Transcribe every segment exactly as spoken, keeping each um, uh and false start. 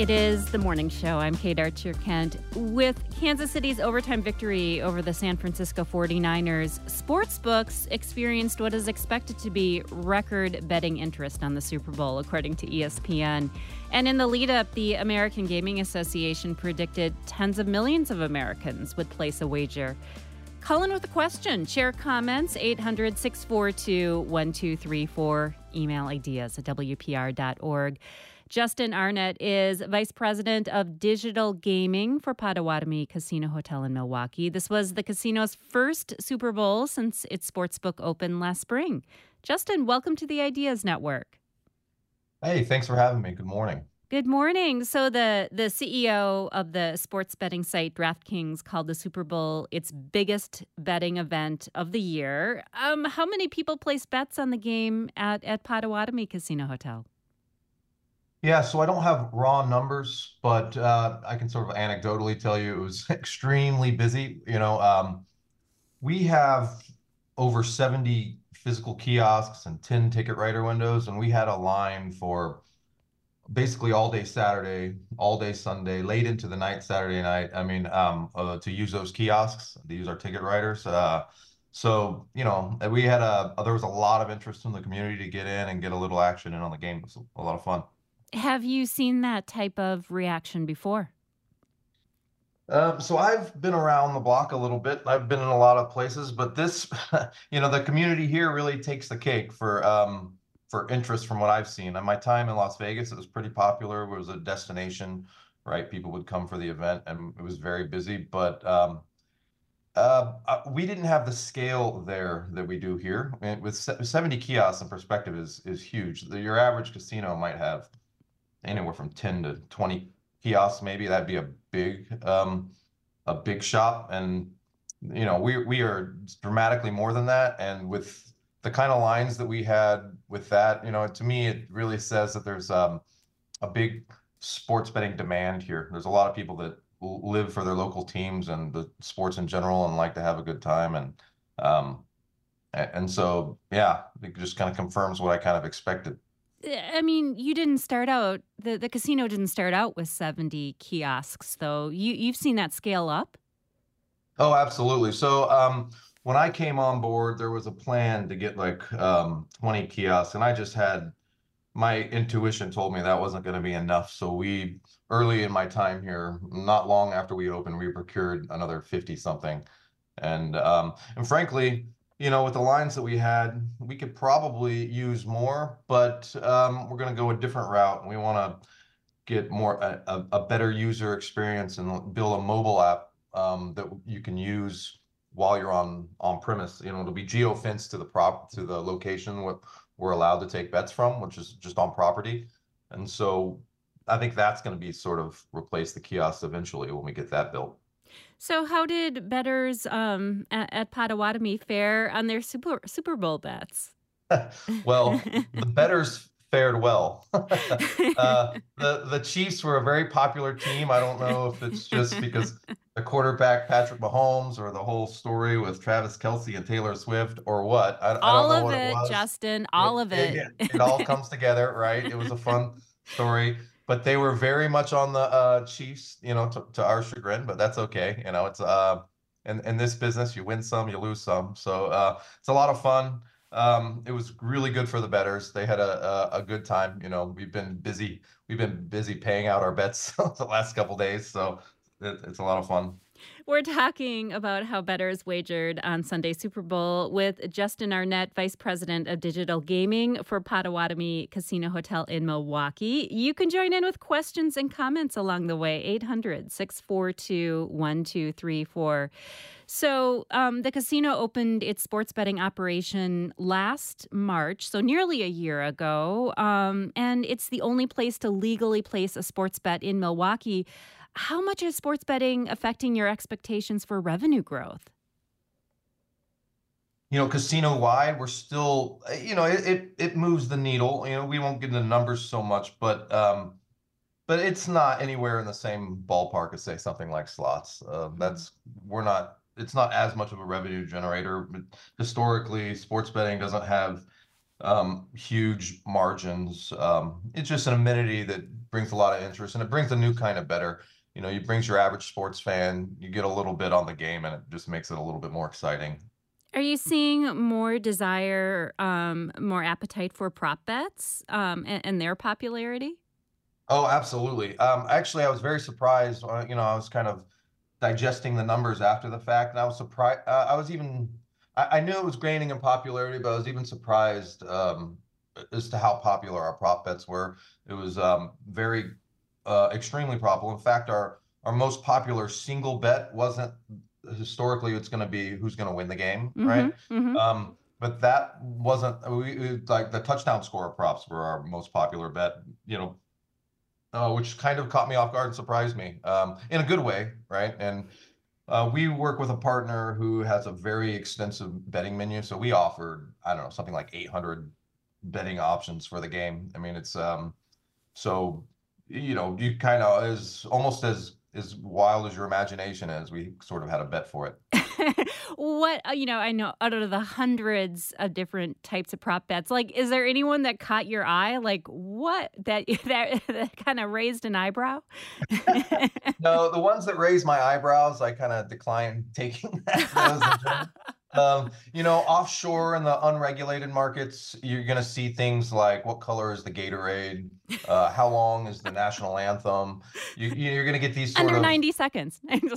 It is the morning show. I'm Kate Archer-Kent. With Kansas City's overtime victory over the San Francisco forty-niners, sportsbooks experienced what is expected to be record betting interest on the Super Bowl, according to E S P N. And in the lead-up, the American Gaming Association predicted tens of millions of Americans would place a wager. Call in with a question. Share comments, eight hundred, six four two, one two three four. Email ideas at W P R dot org. Justin Arnett is Vice President of Digital Gaming for Potawatomi Casino Hotel in Milwaukee. This was the casino's first Super Bowl since its sportsbook opened last spring. Justin, welcome to the Ideas Network. Hey, thanks for having me. Good morning. Good morning. So the, the C E O of the sports betting site DraftKings called the Super Bowl its biggest betting event of the year. Um, how many people placed bets on the game at, at Potawatomi Casino Hotel? Yeah, so I don't have raw numbers, but uh, I can sort of anecdotally tell you it was extremely busy. You know, um, we have over seventy physical kiosks and ten ticket writer windows, and we had a line for basically all day Saturday, all day Sunday, late into the night Saturday night. I mean, um, uh, to use those kiosks, to use our ticket writers. Uh, so, you know, we had a, there was a lot of interest in the community to get in and get a little action in on the game. It was a lot of fun. Have you seen that type of reaction before? Um, so I've been around the block a little bit. I've been in a lot of places, but this, you know, the community here really takes the cake for um, for interest from what I've seen. In my time in Las Vegas, it was pretty popular. It was a destination, right? People would come for the event, and it was very busy. But um, uh, uh, we didn't have the scale there that we do here. I mean, with seventy kiosks, in perspective, is is huge. The, your average casino might have anywhere from ten to twenty kiosks, maybe. That'd be a big um a big shop. And you know, we we are dramatically more than that. And with the kind of lines that we had with that, you know, to me it really says that there's um a big sports betting demand here. There's a lot of people that live for their local teams and the sports in general and like to have a good time. And um and so yeah, it just kind of confirms what I kind of expected. I mean, you didn't start out, the, the casino didn't start out with seventy kiosks, though. You, you've seen that scale up? Oh, absolutely. So um, when I came on board, there was a plan to get like um, twenty kiosks, and I just had, my intuition told me that wasn't going to be enough. So we, early in my time here, not long after we opened, we procured another fifty something. And, um, and frankly, you know, with the lines that we had, we could probably use more, but um, we're going to go a different route. And we want to get more a, a better user experience and build a mobile app um, that you can use while you're on on premise. You know, it'll be geo-fenced to the prop to the location what we're allowed to take bets from, which is just on property. And so I think that's going to be sort of replace the kiosks eventually when we get that built. So how did bettors um, at, at Potawatomi fare on their Super, Super Bowl bets? Well, the bettors fared well. uh, the, the Chiefs were a very popular team. I don't know if it's just because the quarterback, Patrick Mahomes, or the whole story with Travis Kelce and Taylor Swift, or what. I, all I don't know of what it, it was. Justin, all it, of it. It, it all comes together, right? It was a fun story. But they were very much on the uh, Chiefs, you know, to, to our chagrin, but that's okay. You know, it's uh, in, in this business, you win some, you lose some. So uh, it's a lot of fun. Um, it was really good for the bettors. They had a, a, a good time. You know, we've been busy. We've been busy paying out our bets the last couple of days. So it, it's a lot of fun. We're talking about how bettors wagered on Sunday Super Bowl with Justin Arnett, Vice President of Digital Gaming for Potawatomi Casino Hotel in Milwaukee. You can join in with questions and comments along the way, eight hundred, six four two, one two three four. So um, the casino opened its sports betting operation last March, so nearly a year ago, um, and it's the only place to legally place a sports bet in Milwaukee. How much is sports betting affecting your expectations for revenue growth? You know, casino-wide, we're still, you know, it, it it moves the needle. You know, we won't get into numbers so much, but um, but it's not anywhere in the same ballpark as, say, something like slots. Uh, that's we're not. It's not as much of a revenue generator. But historically, sports betting doesn't have um, huge margins. Um, it's just an amenity that brings a lot of interest, and it brings a new kind of better. You know, it brings your average sports fan, you get a little bit on the game, and it just makes it a little bit more exciting. Are you seeing more desire, um, more appetite for prop bets, um, and, and their popularity? Oh, absolutely. Um, actually, I was very surprised. Uh, you know, I was kind of digesting the numbers after the fact, and I was surprised. Uh, I was even, I, I knew it was gaining in popularity, but I was even surprised um, as to how popular our prop bets were. It was um, very, uh, extremely popular. In fact, our our most popular single bet wasn't historically it's going to be who's going to win the game, Mm-hmm. right? Mm-hmm. Um, but that wasn't we, we like the touchdown score props were our most popular bet. You know, uh, which kind of caught me off guard and surprised me um, in a good way, right? And uh, we work with a partner who has a very extensive betting menu. So we offered, I don't know, something like eight hundred betting options for the game. I mean, it's um, so, you know, you kind of is almost as as wild as your imagination is. We sort of had a bet for it. What, uh, you know, I know out of the hundreds of different types of prop bets, like, is there anyone that caught your eye? Like, what that that, that kind of raised an eyebrow? No, the ones that raise my eyebrows, I kind of decline taking that, those in general. Um, you know, offshore in the unregulated markets, you're going to see things like what color is the Gatorade? Uh, how long is the national anthem? You, you're going to get these sort Under of, ninety seconds.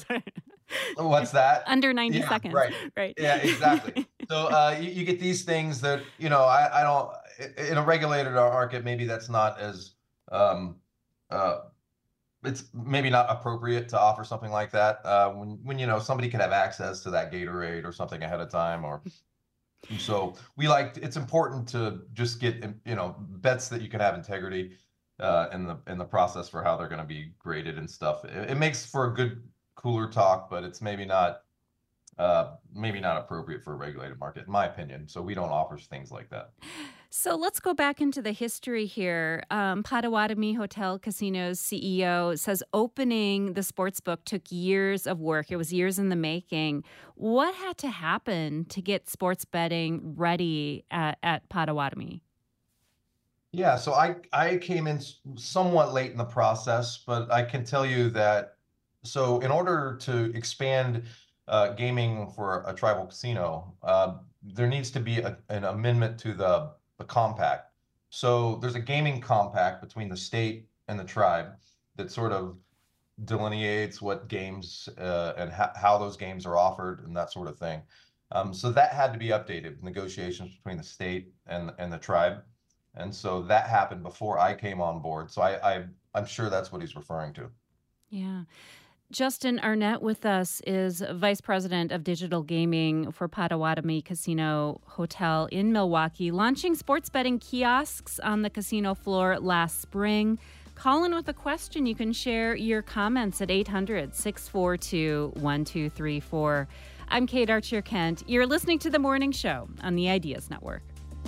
what's that? Under ninety Yeah, seconds, right. right? Yeah, exactly. So uh, you, you get these things that, you know, I, I don't, i- in a regulated market, maybe that's not as, um, uh, it's maybe not appropriate to offer something like that uh, when when you know somebody can have access to that Gatorade or something ahead of time. Or so we like it's important to just get you know bets that you can have integrity uh, in the in the process for how they're going to be graded and stuff. It, it makes for a good cooler talk, but it's maybe not uh, maybe not appropriate for a regulated market, in my opinion. So we don't offer things like that. So let's go back into the history here. Um, Potawatomi Hotel Casino's C E O says opening the sports book took years of work. It was years in the making. What had to happen to get sports betting ready at, at Potawatomi? Yeah, so I I came in s- somewhat late in the process, but I can tell you that so in order to expand uh, gaming for a tribal casino, uh, there needs to be a, an amendment to the the compact. So there's a gaming compact between the state and the tribe that sort of delineates what games uh, and ho- how those games are offered and that sort of thing. Um, so that had to be updated, negotiations between the state and and the tribe. And so that happened before I came on board. So I, I I'm sure that's what he's referring to. Yeah. Justin Arnett with us is Vice President of Digital Gaming for Potawatomi Casino Hotel in Milwaukee, launching sports betting kiosks on the casino floor last spring. Call in with a question. You can share your comments at eight hundred, six four two, one two three four. I'm Kate Archer Kent. You're listening to The Morning Show on the Ideas Network.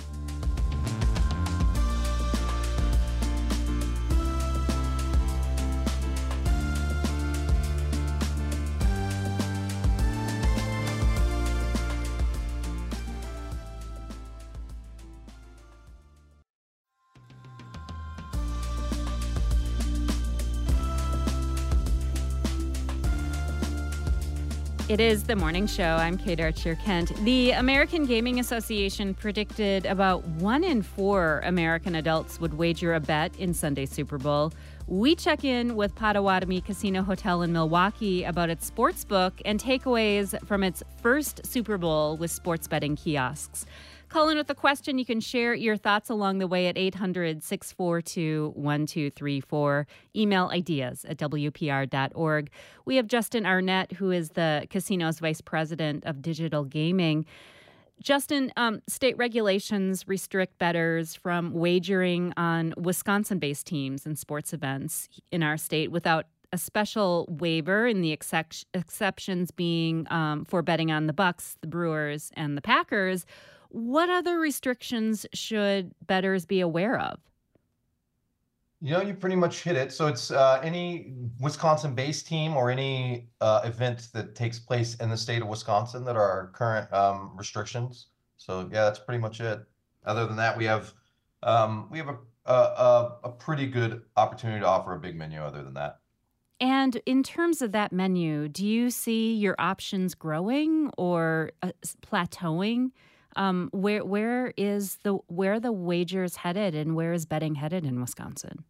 It is The Morning Show. I'm Kate Archer Kent. The American Gaming Association predicted about one in four American adults would wager a bet in Sunday's Super Bowl. We check in with Potawatomi Casino Hotel in Milwaukee about its sports book and takeaways from its first Super Bowl with sports betting kiosks. Call in with a question. You can share your thoughts along the way at eight hundred, six four two, one two three four. Email ideas at w p r dot org. We have Justin Arnett, who is the casino's vice president of digital gaming. Justin, um, state regulations restrict bettors from wagering on Wisconsin-based teams and sports events in our state without a special waiver, in the excep- exceptions being um, for betting on the Bucks, the Brewers, and the Packers. What other restrictions should bettors be aware of? You know, you pretty much hit it. So it's uh, any Wisconsin-based team or any uh, event that takes place in the state of Wisconsin that are our current um, restrictions. So yeah, that's pretty much it. Other than that, we have um, we have a, a a a pretty good opportunity to offer a big menu. Other than that. And in terms of that menu, do you see your options growing or uh, s- plateauing? Um, where where is the where are the wagers headed, and where is betting headed in Wisconsin?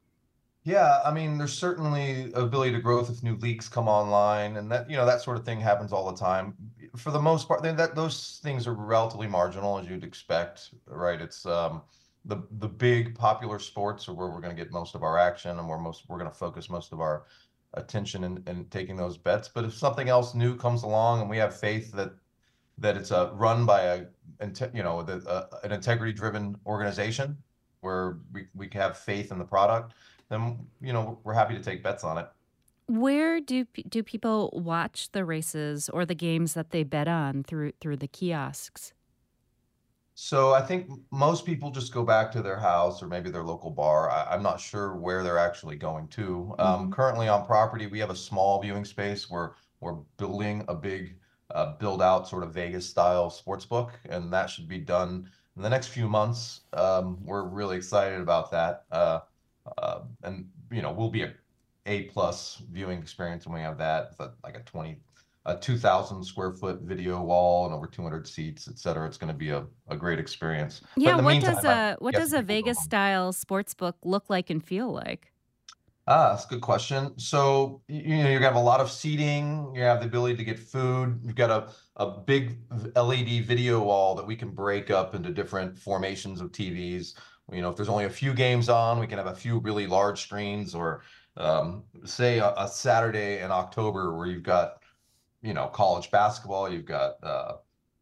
Yeah, I mean, there's certainly ability to growth if new leagues come online, and that, you know, that sort of thing happens all the time. For the most part, then that those things are relatively marginal, as you'd expect, right? It's um, the the big popular sports are where we're going to get most of our action, and where most we're going to focus most of our attention in, in taking those bets. But if something else new comes along, and we have faith that that it's a run by a, inte- you know, the, uh, an integrity-driven organization where we we have faith in the product, then, you know, we're happy to take bets on it. Where do pe- do people watch the races or the games that they bet on through through the kiosks? So I think most people just go back to their house or maybe their local bar. I, I'm not sure where they're actually going to. Um, Hmm. currently on property, we have a small viewing space where we're building a big uh, build out sort of Vegas style sports book, and that should be done in the next few months. Um, we're really excited about that. Uh, uh, and you know, we'll be a A plus viewing experience when we have that. It's a, like a twenty a two thousand square foot video wall and over two hundred seats, et cetera. It's going to be a, a great experience. But Yeah, in the what does meantime, I a what guess does a people go Vegas home. style sports book look like and feel like? Ah, that's a good question. So, you know, you're gonna have a lot of seating. You have the ability to get food. You've got a, a big L E D video wall that we can break up into different formations of T Vs. You know, if there's only a few games on, we can have a few really large screens, or um, say a, a Saturday in October where you've got, you know, college basketball, you've got uh,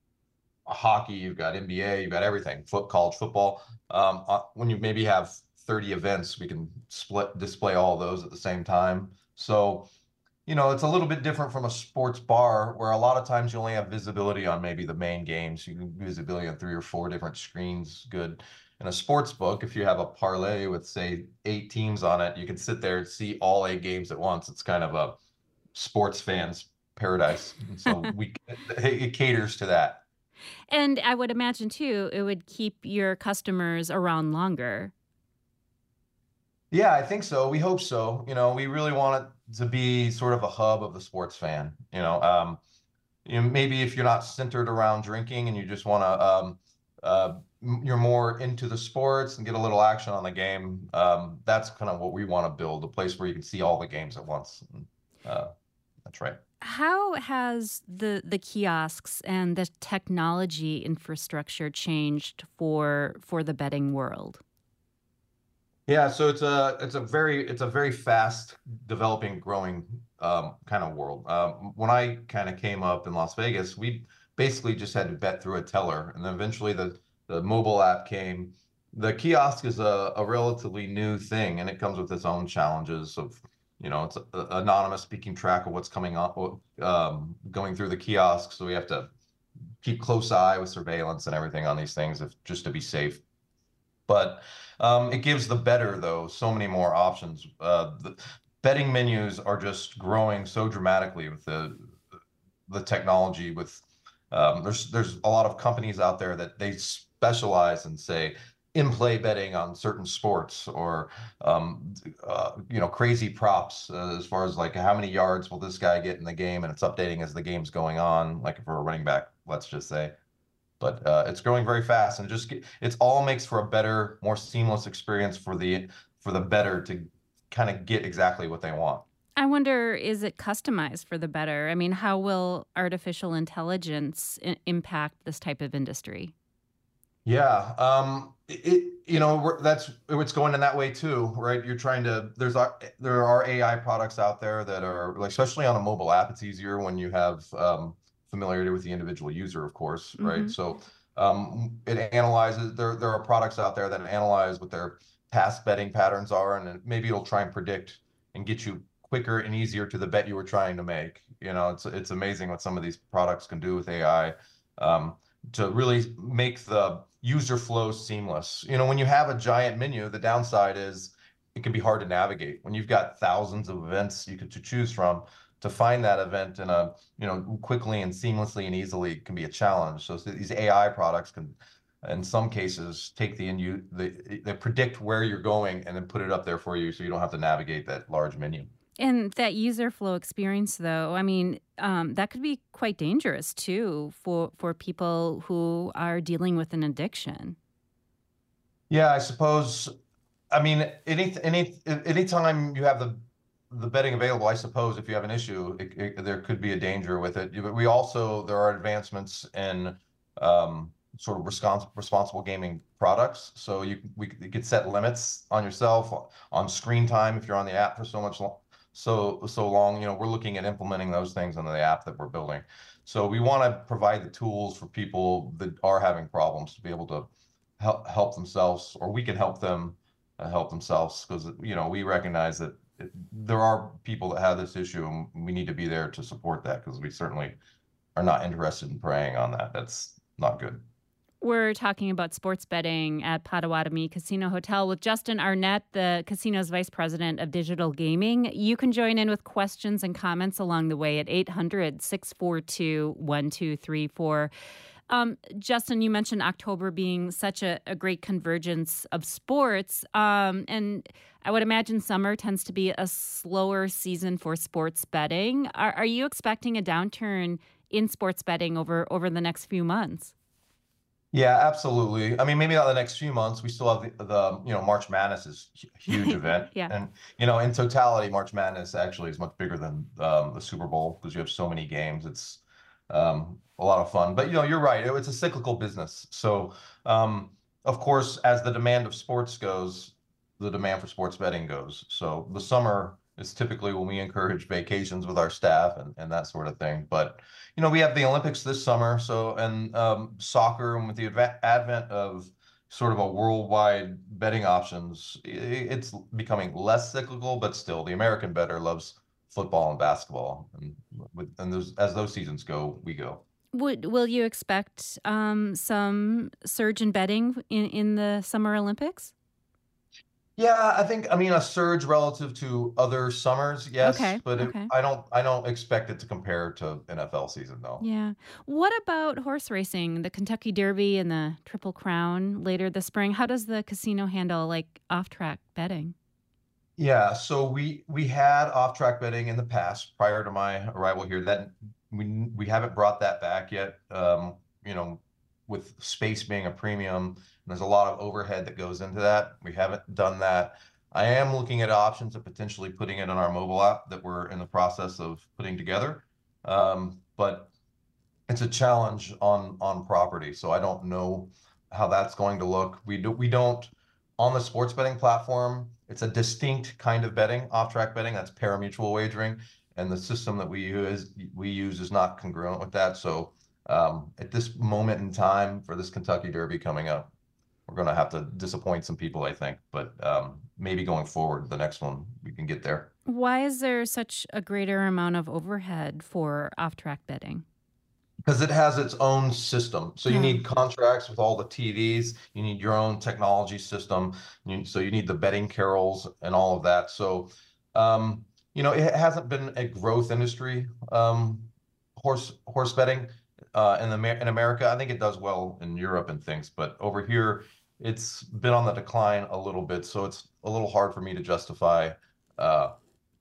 hockey, you've got N B A, you've got everything, foot, college football. Um, uh, when you maybe have thirty events, we can split display all those at the same time. So, you know, it's a little bit different from a sports bar where a lot of times you only have visibility on maybe the main games. You can visibility on three or four different screens. Good. In a sports book, if you have a parlay with say eight teams on it, you can sit there and see all eight games at once. It's kind of a sports fans paradise. And so we it caters to that. And I would imagine too, it would keep your customers around longer. Yeah, I think so. We hope so. You know, we really want it to be sort of a hub of the sports fan. You know, um, you know, maybe if you're not centered around drinking and you just want to, um, uh, m- you're more into the sports and get a little action on the game. Um, that's kind of what we want to build, a place where you can see all the games at once. And, uh, that's right. How has the the kiosks and the technology infrastructure changed for for the betting world? Yeah, so it's a it's a very it's a very fast developing, growing um, kind of world. Um, when I kind of came up in Las Vegas, we basically just had to bet through a teller, and then eventually the the mobile app came. The kiosk is a, a relatively new thing, and it comes with its own challenges of, you know, it's a, anonymous keeping track of what's coming on, um, going through the kiosk. So we have to keep close eye with surveillance and everything on these things, if just to be safe. But um, it gives the better, though, so many more options. Uh, the betting menus are just growing so dramatically with the the technology. With um, there's there's a lot of companies out there that they specialize in, say, in-play betting on certain sports, or um, uh, you know, crazy props, uh, as far as like how many yards will this guy get in the game, and it's updating as the game's going on. Like for a running back, let's just say. But uh, it's growing very fast, and just get, it's all makes for a better, more seamless experience for the for the better to kind of get exactly what they want. I wonder, is it customized for the better? I mean, how will artificial intelligence I- impact this type of industry? Yeah, um, it, you know, we're, that's it's going in that way too, right? You're trying to there's a, there are A I products out there that are like, especially on a mobile app, it's easier when you have um, familiarity with the individual user, of course, right? Hmm. So um, it analyzes there there are products out there that analyze what their past betting patterns are, and then maybe it'll try and predict and get you quicker and easier to the bet you were trying to make. You know, it's it's amazing what some of these products can do with A I. Um, to really make the user flow seamless. You know, when you have a giant menu, the downside is it can be hard to navigate. When you've got thousands of events you could to choose from, to find that event in a, you know, quickly and seamlessly and easily can be a challenge. So, so these A I products can in some cases, take the and you they, they predict where you're going and then put it up there for you, so you don't have to navigate that large menu. And that user flow experience, though, I mean, um, that could be quite dangerous too for for people who are dealing with an addiction. Yeah, I suppose. I mean, any any anytime you have the the betting available, I suppose if you have an issue, it, it, there could be a danger with it. But we also there are advancements in um, sort of respons responsible gaming products. So you we you could set limits on yourself on screen time if you're on the app for so much long, so so long. You know, we're looking at implementing those things into the app that we're building. So we want to provide the tools for people that are having problems to be able to help help themselves, or we can help them uh, help themselves, because you know we recognize that it, there are people that have this issue, and we need to be there to support that, because we certainly are not interested in preying on that. That's not good. We're talking about sports betting at Potawatomi Casino Hotel with Justin Arnett, the casino's vice president of digital gaming. You can join in with questions and comments along the way at eight hundred, six four two, one two three four. Um, Justin, you mentioned October being such a, a great convergence of sports. Um, and I would imagine summer tends to be a slower season for sports betting. Are, are you expecting a downturn in sports betting over, over the next few months? Yeah, absolutely. I mean, maybe not the next few months. We still have the, the you know, March Madness is a huge event. Yeah. And, you know, in totality, March Madness actually is much bigger than um, the Super Bowl, because you have so many games. It's um, a lot of fun. But, you know, you're right. It, it's a cyclical business. So, um, of course, as the demand of sports goes, the demand for sports betting goes. So the summer is typically when we encourage vacations with our staff and, and that sort of thing. But, you know, we have the Olympics this summer, so and um, soccer, and with the adva- advent of sort of a worldwide betting options, i- it's becoming less cyclical, but still, the American bettor loves football and basketball, and with and those as those seasons go, we go. Would will you expect um, some surge in betting in, in the Summer Olympics? Yeah, I think, I mean, a surge relative to other summers, yes, Okay, but it, okay. I don't I don't expect it to compare to N F L season, though. Yeah. What about horse racing, the Kentucky Derby and the Triple Crown later this spring? How does the casino handle like off-track betting? Yeah, so we we had off-track betting in the past prior to my arrival here. That we we haven't brought that back yet. Um, you know, with space being a premium, and there's a lot of overhead that goes into that. We haven't done that. I am looking at options of potentially putting it on our mobile app that we're in the process of putting together. Um, but it's a challenge on on property, so I don't know how that's going to look. We do we don't on the sports betting platform. It's a distinct kind of betting, off-track betting. That's pari-mutuel wagering, and the system that we use we use is not congruent with that. So um, at this moment in time for this Kentucky Derby coming up, we're going to have to disappoint some people, I think. But um, maybe going forward, the next one we can get there. Why is there such a greater amount of overhead for off-track betting? Because it has its own system. So you Oh, need contracts with all the T Vs. You need your own technology system. You, so you need the betting carols and all of that. So, um, you know, it hasn't been a growth industry, um, horse horse betting uh, in the in America. I think it does well in Europe and things, but over here, it's been on the decline a little bit. So it's a little hard for me to justify uh,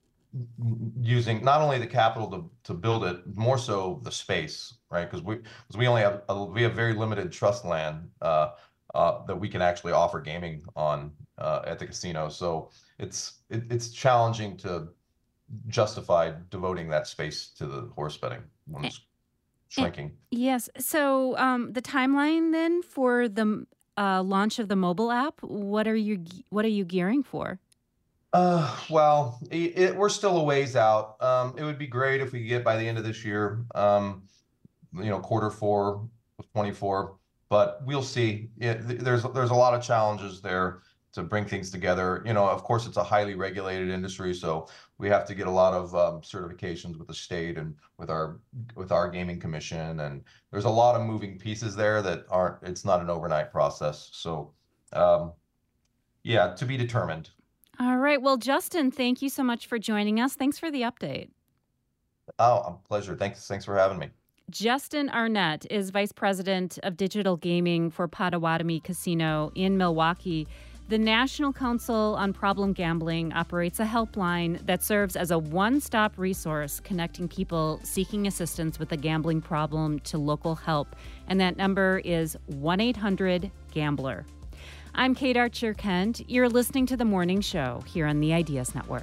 using not only the capital to, to build it, more so the space, right? Because we because we only have a, we have very limited trust land uh, uh, that we can actually offer gaming on uh, at the casino. So it's it, it's challenging to justify devoting that space to the horse betting when eh, it's eh, shrinking. yes. So um, the timeline then for the uh, launch of the mobile app, what are you what are you gearing for? Uh, well, it, it, we're still a ways out. Um, it would be great if we could get by the end of this year. Um, you know, quarter four of twenty-four, but we'll see. It, there's there's a lot of challenges there to bring things together. You know, of course, it's a highly regulated industry, so we have to get a lot of um, certifications with the state and with our with our gaming commission, and there's a lot of moving pieces there that aren't. It's not an overnight process. So, um, yeah, to be determined. All right. Well, Justin, thank you so much for joining us. Thanks for the update. Oh, a pleasure. Thanks. Thanks for having me. Justin Arnett is Vice President of Digital Gaming for Potawatomi Casino in Milwaukee. The National Council on Problem Gambling operates a helpline that serves as a one-stop resource connecting people seeking assistance with a gambling problem to local help. And that number is one eight hundred gambler. I'm Kate Archer-Kent. You're listening to The Morning Show here on the Ideas Network.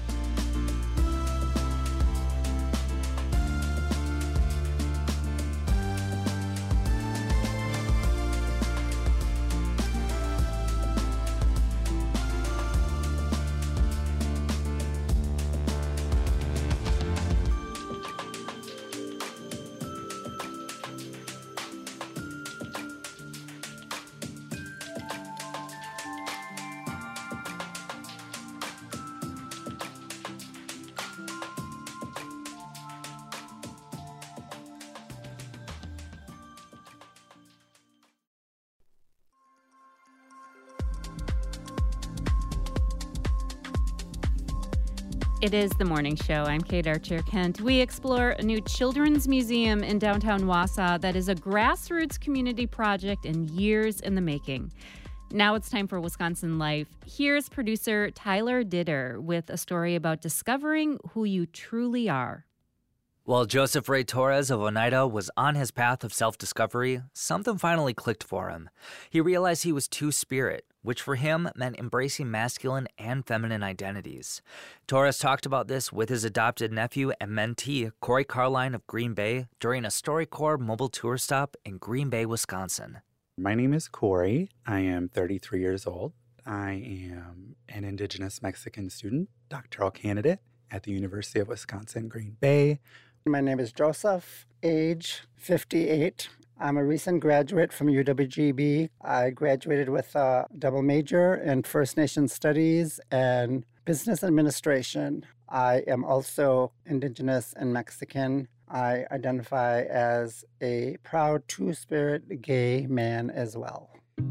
It is The Morning Show. I'm Kate Archer-Kent. We explore a new children's museum in downtown Wausau that is a grassroots community project and years in the making. Now it's time for Wisconsin Life. Here's producer Tyler Ditter with a story about discovering who you truly are. While Joseph Ray Torres of Oneida was on his path of self-discovery, something finally clicked for him. He realized he was two-spirit, which for him meant embracing masculine and feminine identities. Torres talked about this with his adopted nephew and mentee, Corey Carline of Green Bay, during a StoryCorps mobile tour stop in Green Bay, Wisconsin. My name is Corey. I am thirty-three years old. I am an Indigenous Mexican student, doctoral candidate at the University of Wisconsin, Green Bay. My name is Joseph, age fifty-eight. I'm a recent graduate from U W G B. I graduated with a double major in First Nation Studies and Business Administration. I am also Indigenous and Mexican. I identify as a proud two-spirit gay man as well.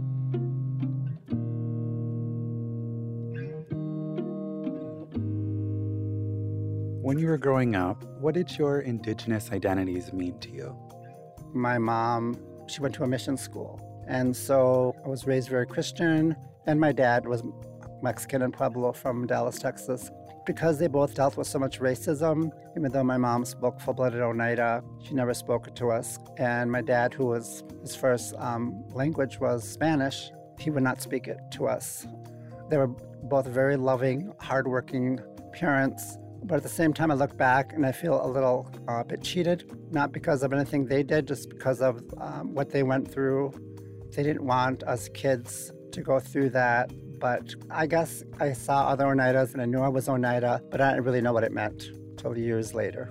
When you were growing up, what did your Indigenous identities mean to you? My mom, she went to a mission school, and so I was raised very Christian, and my dad was Mexican and Pueblo from Dallas, Texas. Because they both dealt with so much racism, even though my mom spoke full-blooded Oneida, she never spoke it to us. And my dad, who was, his first um, language was Spanish, he would not speak it to us. They were both very loving, hardworking parents. But at the same time, I look back and I feel a little uh, bit cheated, not because of anything they did, just because of um, what they went through. They didn't want us kids to go through that. But I guess I saw other Oneidas and I knew I was Oneida, but I didn't really know what it meant until years later.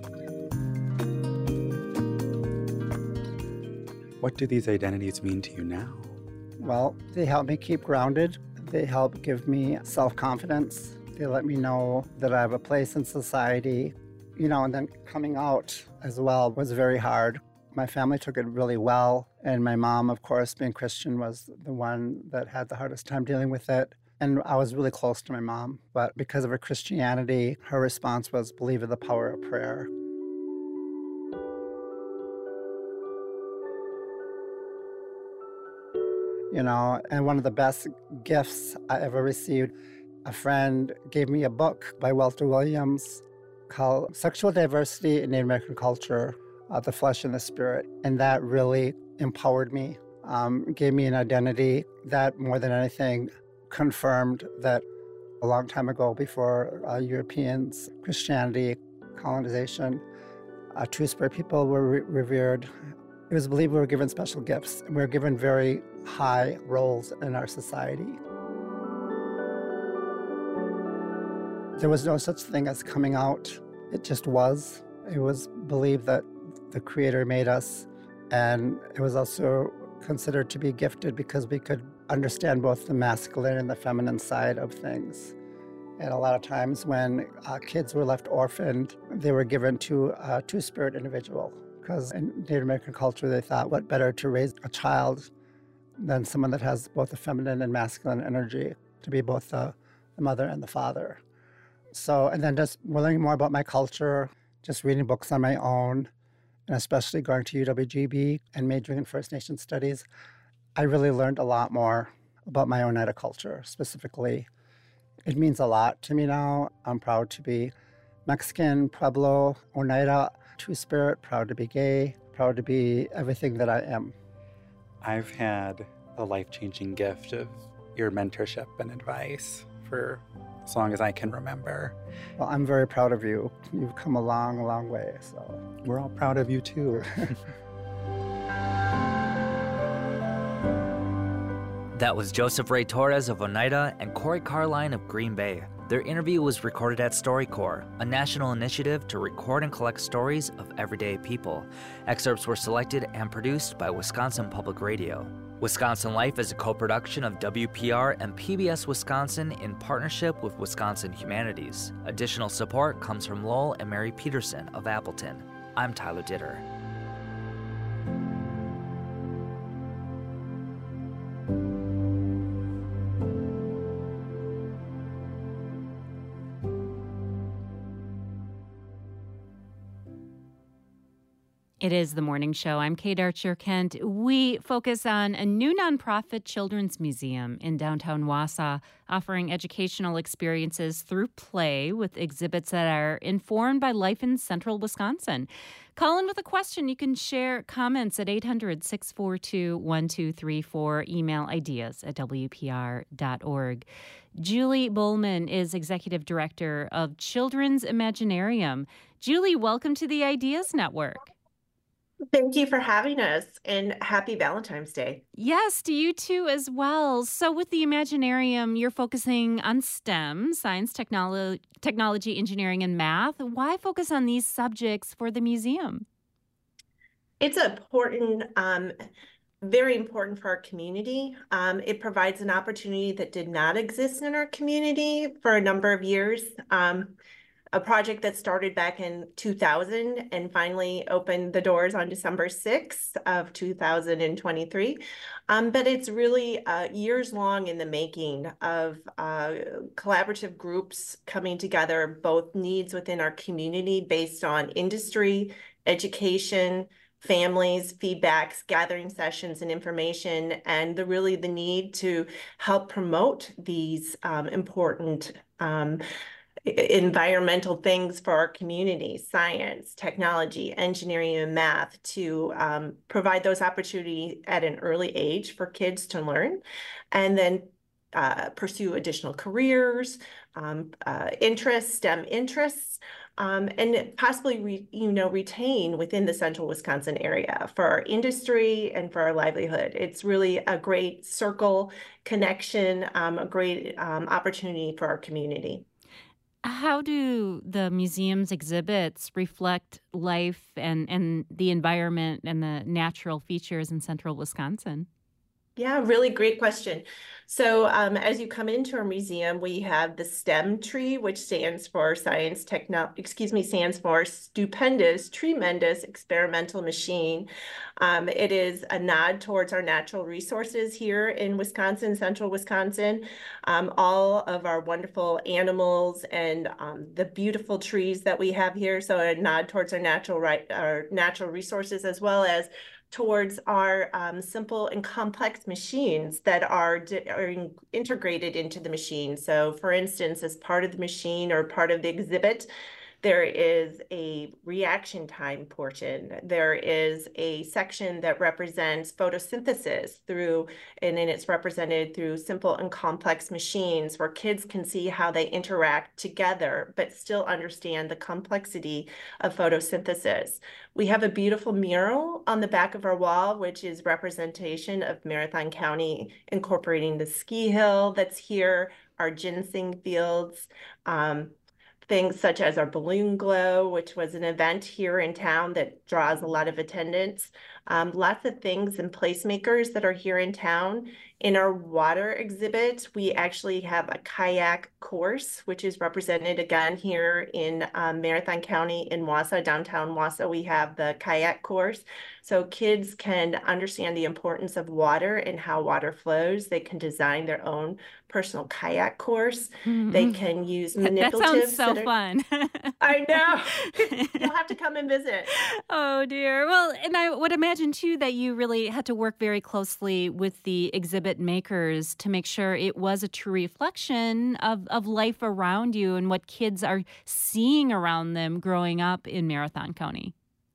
What do these identities mean to you now? Well, they help me keep grounded. They help give me self-confidence. They let me know that I have a place in society, you know, and then coming out as well was very hard. My family took it really well, and my mom, of course, being Christian, was the one that had the hardest time dealing with it. And I was really close to my mom, but because of her Christianity, her response was, believe in the power of prayer. You know, and one of the best gifts I ever received, a friend gave me a book by Walter Williams called Sexual Diversity in Native American Culture, uh, The Flesh and the Spirit. And that really empowered me, um, gave me an identity that more than anything confirmed that a long time ago, before uh, Europeans, Christianity, colonization, uh, two-spirit people were re- revered. It was believed we were given special gifts, and we were given very high roles in our society. There was no such thing as coming out. It just was. It was believed that the Creator made us, and it was also considered to be gifted because we could understand both the masculine and the feminine side of things. And a lot of times when uh, kids were left orphaned, they were given to a two-spirit individual, because in Native American culture, they thought, what better to raise a child than someone that has both the feminine and masculine energy, to be both the, the mother and the father. So, and then just learning more about my culture, just reading books on my own, and especially going to U W G B and majoring in First Nation Studies, I really learned a lot more about my Oneida culture specifically. It means a lot to me now. I'm proud to be Mexican, Pueblo, Oneida, Two-Spirit, proud to be gay, proud to be everything that I am. I've had the life-changing gift of your mentorship and advice for as long as I can remember. Well, I'm very proud of you. You've come a long, long way, so. We're all proud of you too. That was Joseph Ray Torres of Oneida and Corey Carline of Green Bay. Their interview was recorded at StoryCorps, a national initiative to record and collect stories of everyday people. Excerpts were selected and produced by Wisconsin Public Radio. Wisconsin Life is a co-production of W P R and P B S Wisconsin in partnership with Wisconsin Humanities. Additional support comes from Lowell and Mary Peterson of Appleton. I'm Tyler Ditter. It is The Morning Show. I'm Kate Archer-Kent. We focus on a new nonprofit children's museum in downtown Wausau, offering educational experiences through play with exhibits that are informed by life in central Wisconsin. Call in with a question. You can share comments at eight hundred, six four two, one two three four. Email ideas at w p r dot org. Julie Bowman is Executive Director of Children's Imaginarium. Julie, welcome to the Ideas Network. Thank you for having us, and happy Valentine's Day. Yes, to you too as well. So with the Imaginarium, you're focusing on STEM, science, technolo- technology, engineering, and math. Why focus on these subjects for the museum? It's important, um, very important for our community. Um, it provides an opportunity that did not exist in our community for a number of years. Um, a project that started back in two thousand and finally opened the doors on December sixth of two thousand twenty-three. Um, but it's really uh, years long in the making of uh, collaborative groups coming together, both needs within our community based on industry, education, families, feedbacks, gathering sessions and information, and the really the need to help promote these um, important um, environmental things for our community, science, technology, engineering, and math, to um, provide those opportunities at an early age for kids to learn, and then uh, pursue additional careers, um, uh, interests, STEM interests, um, and possibly re, you know retain within the central Wisconsin area for our industry and for our livelihood. It's really a great circle connection, um, a great um, opportunity for our community. How do the museum's exhibits reflect life and, and the environment and the natural features in central Wisconsin? Yeah, really great question. So um, as you come into our museum, we have the STEM tree, which stands for science, techno, excuse me, stands for Stupendous, Tremendous Experimental Machine. Um, it is a nod towards our natural resources here in Wisconsin, central Wisconsin. Um, all of our wonderful animals and um, the beautiful trees that we have here. So a nod towards our natural right, our natural resources, as well as towards our um, simple and complex machines that are, are in, integrated into the machine. So for instance, as part of the machine or part of the exhibit, there is a reaction time portion. There is a section that represents photosynthesis through, and then it's represented through simple and complex machines where kids can see how they interact together, but still understand the complexity of photosynthesis. We have a beautiful mural on the back of our wall, which is representation of Marathon County, incorporating the ski hill that's here, our ginseng fields, um, things such as our Balloon Glow, which was an event here in town that draws a lot of attendance. Um, lots of things and placemakers that are here in town. In our water exhibit, we actually have a kayak course, which is represented again here in um, Marathon County in Wausau, downtown Wausau. We have the kayak course. So kids can understand the importance of water and how water flows. They can design their own personal kayak course. Mm-hmm. They can use manipulatives. That sounds so that are... fun. I know. You'll have to come and visit. Oh, dear. Well, and I would imagine, too, that you really had to work very closely with the exhibit makers to make sure it was a true reflection of, of life around you and what kids are seeing around them growing up in Marathon County.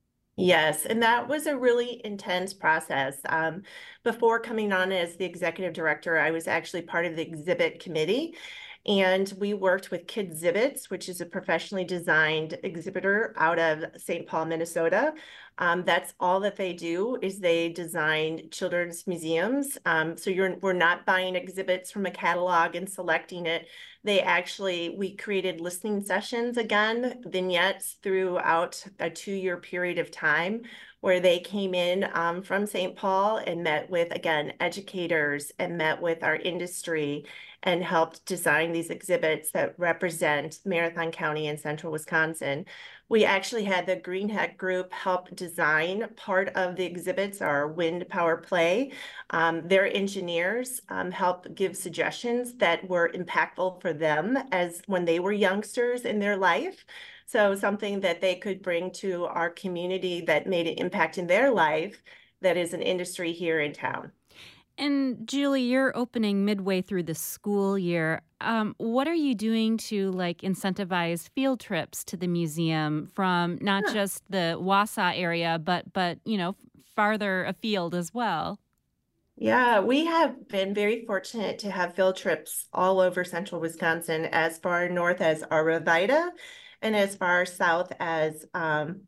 Yes, and that was a really intense process. Um, before coming on as the executive director, I was actually part of the exhibit committee, and we worked with Kidzibits, which is a professionally designed exhibitor out of Saint Paul, Minnesota. Um, that's all that they do is they design children's museums. Um, so you're we're not buying exhibits from a catalog and selecting it. They actually, we created listening sessions again, vignettes throughout a two-year period of time where they came in um, from Saint Paul and met with, again, educators and met with our industry and helped design these exhibits that represent Marathon County and central Wisconsin. We actually had the Greenheck Group help design part of the exhibits, our wind power play. Um, their engineers um, helped give suggestions that were impactful for them as when they were youngsters in their life. So something that they could bring to our community that made an impact in their life that is an industry here in town. And Julie, you're opening midway through the school year. Um, what are you doing to like incentivize field trips to the museum from not huh. just the Wausau area, but but you know farther afield as well? Yeah, we have been very fortunate to have field trips all over central Wisconsin, as far north as Arvada, and as far south as um,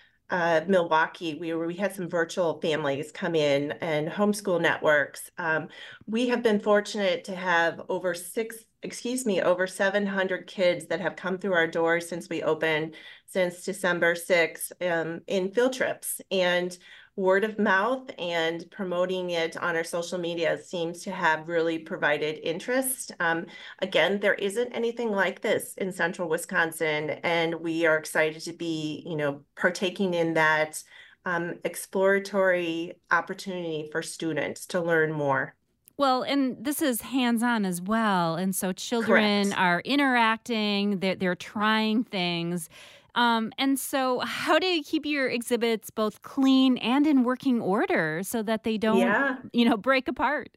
Uh, Milwaukee, we were, we had some virtual families come in and homeschool networks. Um, we have been fortunate to have over six, excuse me, over seven hundred kids that have come through our doors since we opened, since December sixth, um, in field trips. And word of mouth and promoting it on our social media seems to have really provided interest. Um, again, there isn't anything like this in central Wisconsin, and we are excited to be, you know, partaking in that um, exploratory opportunity for students to learn more. Well, and this is hands-on as well, and so children Correct. are interacting, they're, they're trying things. Um, and so how do you keep your exhibits both clean and in working order so that they don't, yeah. you know, break apart?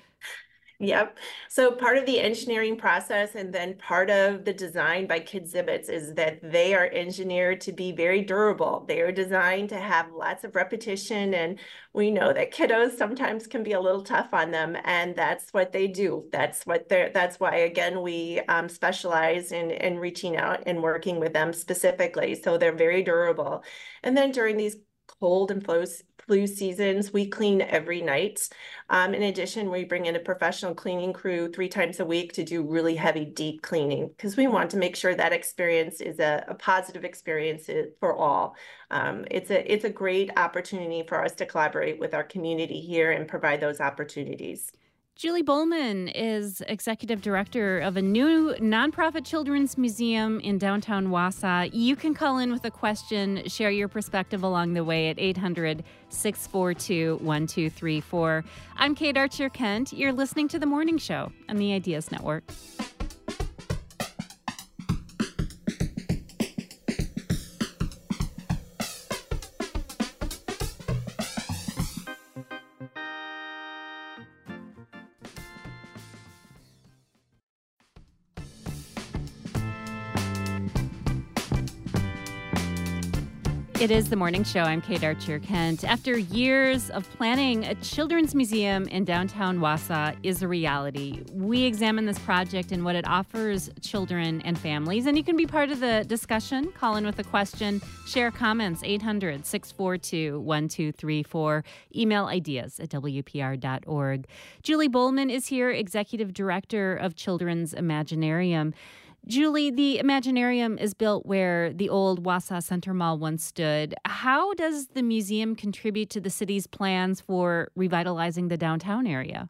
Yep. So part of the engineering process and then part of the design by Kidzibits is that they are engineered to be very durable. They are designed to have lots of repetition, and we know that kiddos sometimes can be a little tough on them, and that's what they do. That's what they're, that's why, again, we um, specialize in, in reaching out and working with them specifically. So they're very durable. And then during these cold and flu, flu seasons, we clean every night. Um, in addition, we bring in a professional cleaning crew three times a week to do really heavy, deep cleaning because we want to make sure that experience is a, a positive experience for all. Um, it's a it's a great opportunity for us to collaborate with our community here and provide those opportunities. Julie Bowman is executive director of a new nonprofit children's museum in downtown Wausau. You can call in with a question, share your perspective along the way at eight hundred, six four two, one two three four. I'm Kate Archer-Kent. You're listening to The Morning Show on the Ideas Network. It is The Morning Show. I'm Kate Archer-Kent. After years of planning, a children's museum in downtown Wausau is a reality. We examine this project and what it offers children and families, and you can be part of the discussion. Call in with a question, share comments, eight hundred, six four two, one two three four. Email ideas at w p r dot org. Julie Bowman is here, Executive Director of Children's Imaginarium. Julie, the Imaginarium is built where the old Wausau Center Mall once stood. How does the museum contribute to the city's plans for revitalizing the downtown area?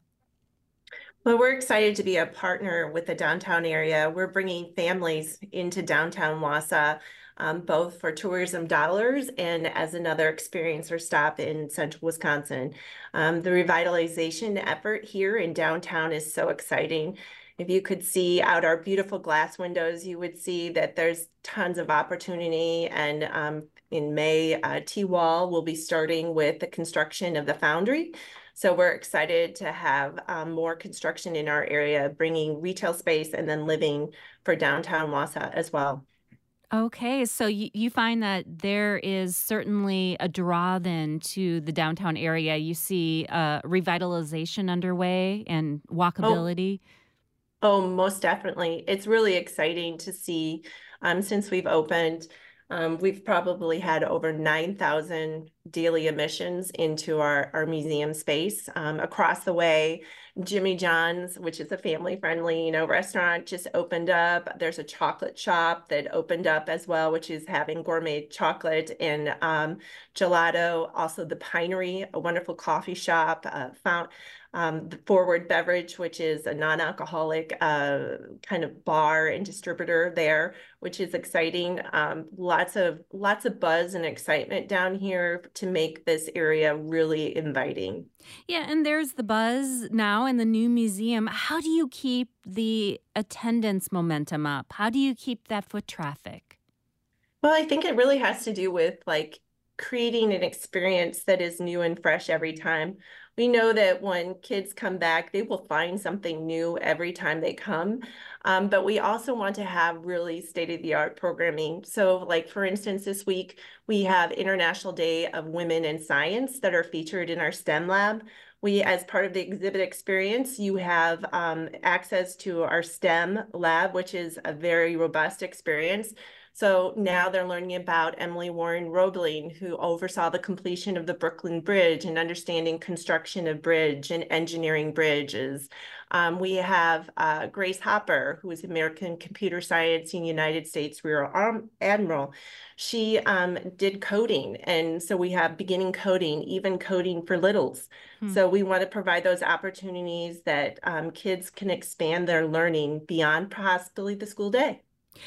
Well, we're excited to be a partner with the downtown area. We're bringing families into downtown Wausau, um, both for tourism dollars and as another experience or stop in central Wisconsin. Um, the revitalization effort here in downtown is so exciting. If you could see out our beautiful glass windows, you would see that there's tons of opportunity. And um, in May, uh, T-Wall will be starting with the construction of the foundry. So we're excited to have um, more construction in our area, bringing retail space and then living for downtown Wausau as well. Okay, so you, you find that there is certainly a draw then to the downtown area. You see uh, revitalization underway and walkability. Oh, oh, most definitely. It's really exciting to see um, since we've opened. Um, we've probably had over nine thousand daily admissions into our, our museum space. Um, across the way, Jimmy John's, which is a family-friendly, you know, restaurant, just opened up. There's a chocolate shop that opened up as well, which is having gourmet chocolate and um, gelato. Also, the Pinery, a wonderful coffee shop, uh, found. Um, the Forward Beverage, which is a non-alcoholic uh, kind of bar and distributor there, which is exciting. Um, lots of lots of buzz and excitement down here to make this area really inviting. Yeah, and there's the buzz now in the new museum. How do you keep the attendance momentum up? How do you keep that foot traffic? Well, I think it really has to do with like creating an experience that is new and fresh every time. We know that when kids come back, they will find something new every time they come. Um, but we also want to have really state-of-the-art programming. So like, for instance, this week, we have International Day of Women in Science that are featured in our STEM lab. We, as part of the exhibit experience, you have um, access to our STEM lab, which is a very robust experience. So now they're learning about Emily Warren Roebling, who oversaw the completion of the Brooklyn Bridge and understanding construction of bridge and engineering bridges. Um, we have uh, Grace Hopper, who is American Computer Science and United States Rear Admiral. She um, did coding, and so we have beginning coding, even coding for littles. Hmm. So we want to provide those opportunities that um, kids can expand their learning beyond possibly the school day.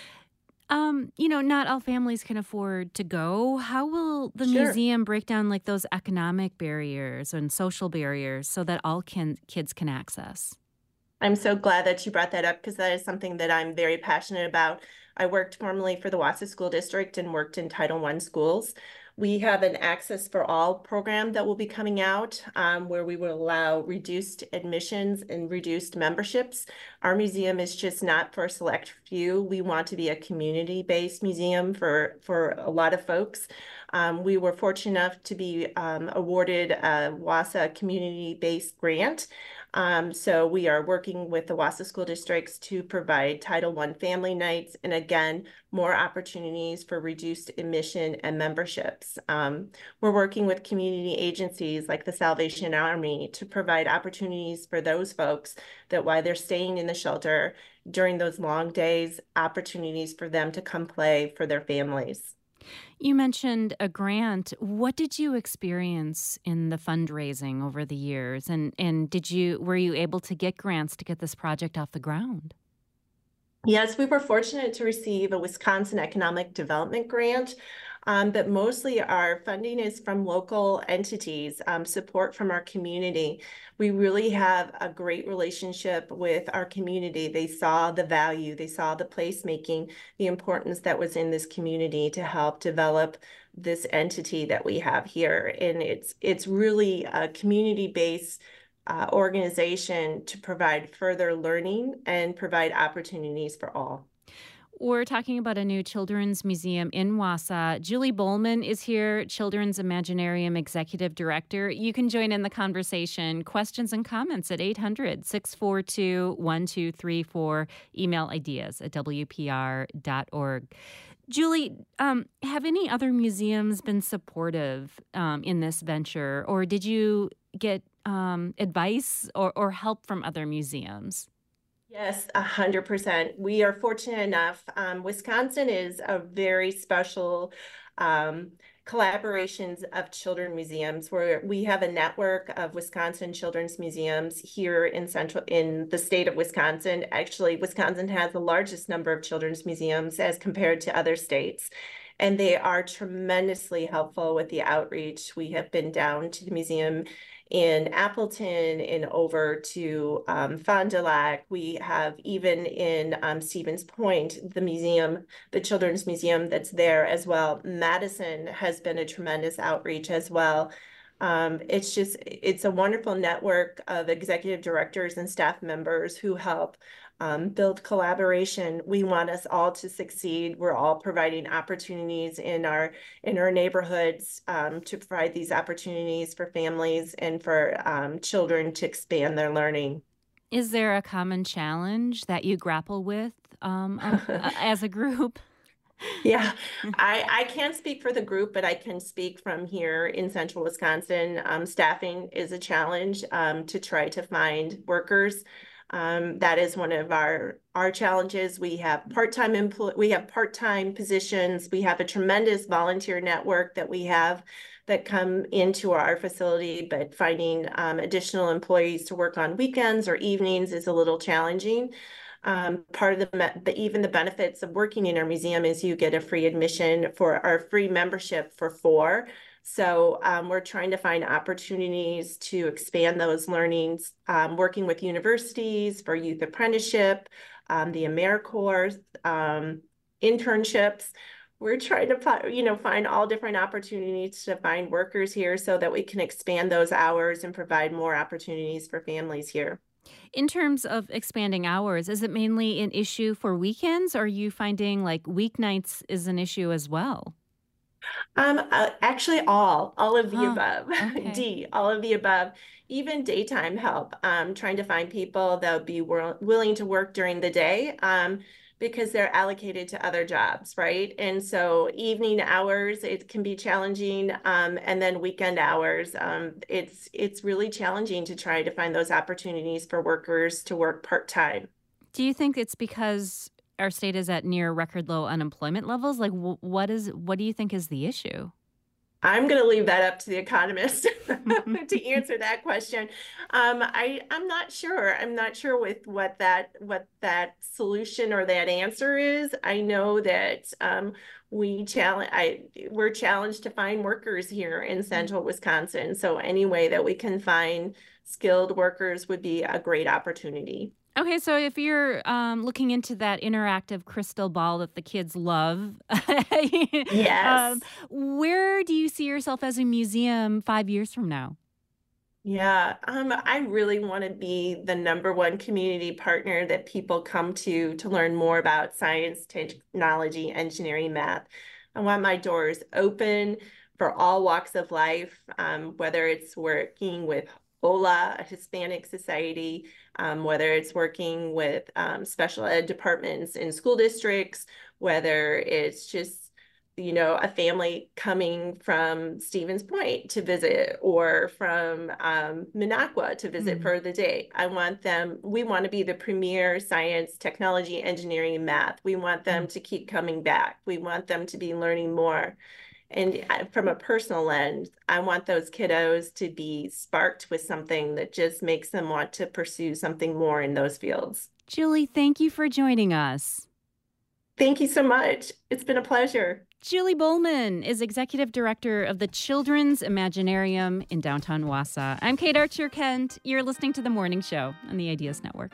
Um, you know, not all families can afford to go. How will the Sure. museum break down like those economic barriers and social barriers so that all can kids can access? I'm so glad that you brought that up because that is something that I'm very passionate about. I worked formerly for the Wausau School District and worked in Title one schools. We have an Access for All program that will be coming out um, where we will allow reduced admissions and reduced memberships. Our museum is just not for a select few. We want to be a community-based museum for, for a lot of folks. Um, we were fortunate enough to be um, awarded a Wausau community-based grant. Um, so we are working with the Wausau School Districts to provide Title one family nights and again, more opportunities for reduced admission and memberships. Um, we're working with community agencies like the Salvation Army to provide opportunities for those folks that while they're staying in the shelter during those long days, opportunities for them to come play for their families. You mentioned a grant. What did you experience in the fundraising over the years? And and did you were you able to get grants to get this project off the ground? Yes, we were fortunate to receive a Wisconsin Economic Development Grant, um, but mostly our funding is from local entities, um, support from our community. We really have a great relationship with our community. They saw the value, they saw the placemaking, the importance that was in this community to help develop this entity that we have here. And it's, it's really a community-based Uh, organization to provide further learning and provide opportunities for all. We're talking about a new children's museum in Wausau. Julie Bowman is here, Children's Imaginarium Executive Director. You can join in the conversation. Questions and comments at eight hundred, six four two, one two three four. Email ideas at w p r dot org. Julie, um, have any other museums been supportive um, in this venture, or did you get um, advice or, or help from other museums? Yes, a hundred percent. We are fortunate enough. Um, Wisconsin is a very special um, collaborations of children museums, where we have a network of Wisconsin children's museums here in central in the state of Wisconsin. Actually, Wisconsin has the largest number of children's museums as compared to other states. And they are tremendously helpful with the outreach. We have been down to the museum in Appleton and over to um, Fond du Lac. We have even in um, Stevens Point, the museum, the Children's Museum that's there as well. Madison has been a tremendous outreach as well. Um, it's just, it's a wonderful network of executive directors and staff members who help um, build collaboration. We want us all to succeed. We're all providing opportunities in our in our neighborhoods um, to provide these opportunities for families and for um, children to expand their learning. Is there a common challenge that you grapple with um, uh, as a group? Yeah, I, I can't speak for the group, but I can speak from here in central Wisconsin. Um, staffing is a challenge um, to try to find workers. Um, that is one of our our challenges. We have part-time employ we have part-time positions. We have a tremendous volunteer network that we have that come into our facility, but finding um, additional employees to work on weekends or evenings is a little challenging. Um, part of the, the even the benefits of working in our museum is you get a free admission for our free membership for four. So um, we're trying to find opportunities to expand those learnings, um, working with universities for youth apprenticeship, um, the AmeriCorps, um, internships. We're trying to, you know, find all different opportunities to find workers here so that we can expand those hours and provide more opportunities for families here. In terms of expanding hours, is it mainly an issue for weekends, or are you finding like weeknights is an issue as well? Um, uh, actually, all, all of the Huh, above. okay. D, all of the above. Even daytime help. Um, trying to find people that would be wor- willing to work during the day. Um, because they're allocated to other jobs, right? And so evening hours, it can be challenging. Um, and then weekend hours, um, it's it's really challenging to try to find those opportunities for workers to work part-time. Do you think it's because our state is at near record low unemployment levels? Like, w- what is what do you think is the issue? I'm going to leave that up to the economist to answer that question. Um, I, I'm not sure. I'm not sure with what that what that solution or that answer is. I know that um, we challenge. I we're challenged to find workers here in central Wisconsin. So any way that we can find skilled workers would be a great opportunity. Okay, so if you're um, looking into that interactive crystal ball that the kids love, yes, um, where do you see yourself as a museum five years from now? Yeah, um, I really want to be the number one community partner that people come to to learn more about science, technology, engineering, math. I want my doors open for all walks of life, um, whether it's working with HOLA, a Hispanic society, um, whether it's working with um, special ed departments in school districts, whether it's just, you know, a family coming from Stevens Point to visit or from um, Minocqua to visit mm-hmm. for the day. I want them, we want to be the premier science, technology, engineering, and math. We want them mm-hmm. to keep coming back. We want them to be learning more. And from a personal lens, I want those kiddos to be sparked with something that just makes them want to pursue something more in those fields. Julie, thank you for joining us. Thank you so much. It's been a pleasure. Julie Bowman is Executive Director of the Children's Imaginarium in downtown Wausau. I'm Kate Archer-Kent. You're listening to The Morning Show on the Ideas Network.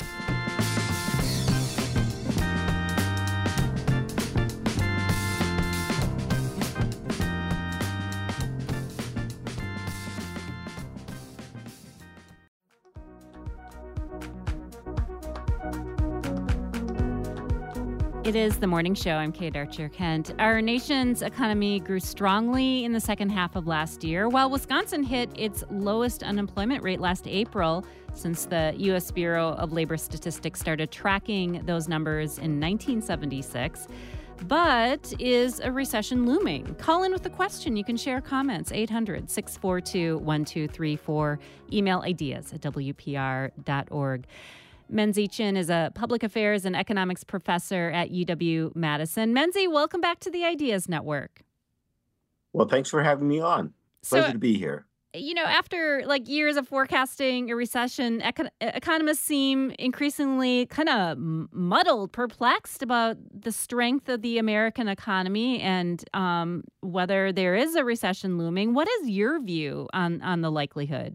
It is The Morning Show. I'm Kate Archer-Kent. Our nation's economy grew strongly in the second half of last year, while Wisconsin hit its lowest unemployment rate last April since the U S Bureau of Labor Statistics started tracking those numbers in nineteen seventy-six. But is a recession looming? Call in with a question. You can share comments. eight hundred, six four two, one two three four. Email ideas at W P R dot org. Menzie Chin is a public affairs and economics professor at U W-Madison. Menzie, welcome back to the Ideas Network. Well, thanks for having me on. Pleasure So, to be here. you know, after like years of forecasting a recession, econ- economists seem increasingly kind of muddled, perplexed about the strength of the American economy and um, whether there is a recession looming. What is your view on, on the likelihood?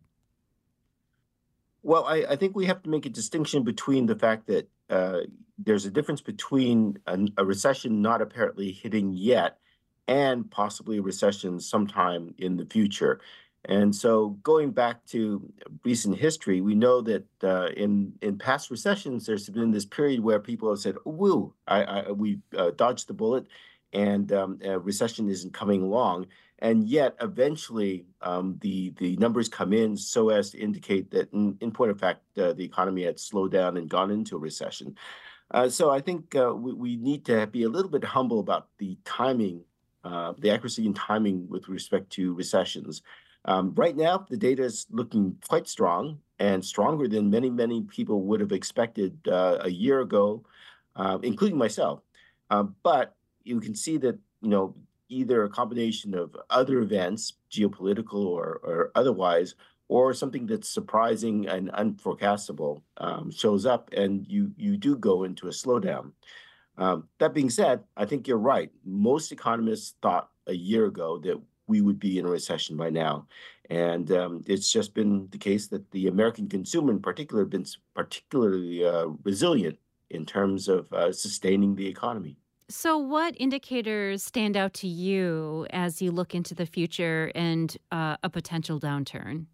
Well, I, I think we have to make a distinction between the fact that uh, there's a difference between a, a recession not apparently hitting yet and possibly a recession sometime in the future. And so going back to recent history, we know that uh, in, in past recessions, there's been this period where people have said, woo, I, I, we uh, dodged the bullet and um, a recession isn't coming along. And yet, eventually, um, the the numbers come in so as to indicate that, in, in point of fact, uh, the economy had slowed down and gone into a recession. Uh, so I think uh, we, we need to be a little bit humble about the timing, uh, the accuracy and timing with respect to recessions. Um, right now, the data is looking quite strong and stronger than many, many people would have expected uh, a year ago, uh, including myself. Uh, but you can see that, you know, either a combination of other events, geopolitical or, or otherwise, or something that's surprising and unforecastable um, shows up, and you you do go into a slowdown. Um, that being said, I think you're right. Most economists thought a year ago that we would be in a recession by now. And um, it's just been the case that the American consumer in particular has been particularly uh, resilient in terms of uh, sustaining the economy. So what indicators stand out to you as you look into the future and uh, a potential downturn?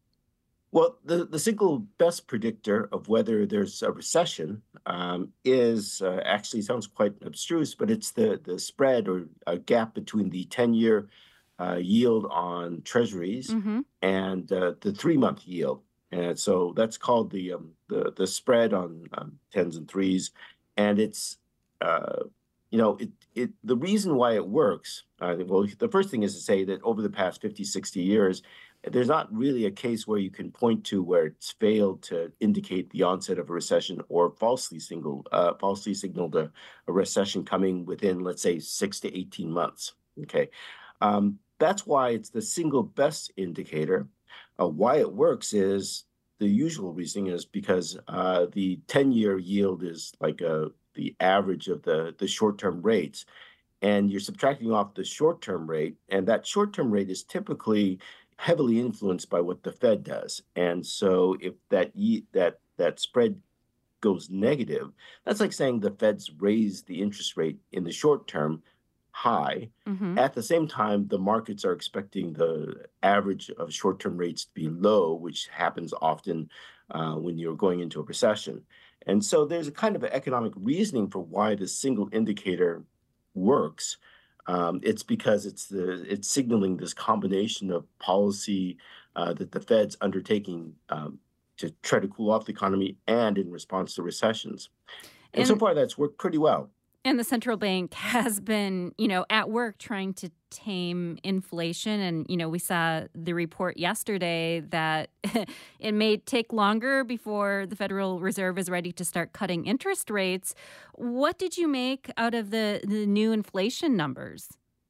Well, the, the single best predictor of whether there's a recession um, is uh, actually sounds quite abstruse, but it's the, the spread or a gap between the ten-year uh, yield on treasuries mm-hmm. and uh, the three-month yield. And so that's called the um, the, the spread on um, tens and threes. And it's, uh, you know, it, it the reason why it works, uh, well, the first thing is to say that over the past fifty, sixty years, there's not really a case where you can point to where it's failed to indicate the onset of a recession or falsely signaled, uh, falsely signaled a, a recession coming within, let's say, six to eighteen months. Okay, um, that's why it's the single best indicator. Uh, why it works is the usual reasoning is because uh, the ten-year yield is like a, the average of the the short-term rates, and you're subtracting off the short-term rate, and that short-term rate is typically heavily influenced by what the Fed does. And so if that that that spread goes negative, that's like saying the Fed's raised the interest rate in the short term high. Mm-hmm. At the same time, the markets are expecting the average of short-term rates to be low, which happens often uh, when you're going into a recession. And so there's a kind of an economic reasoning for why the single indicator works. Um, it's because it's the it's signaling this combination of policy uh, that the Fed's undertaking um, to try to cool off the economy and in response to recessions. And, and so far, that's worked pretty well. And the central bank has been, you know, at work trying to tame inflation. And, you know, we saw the report yesterday that it may take longer before the Federal Reserve is ready to start cutting interest rates. What did you make out of the, the new inflation numbers?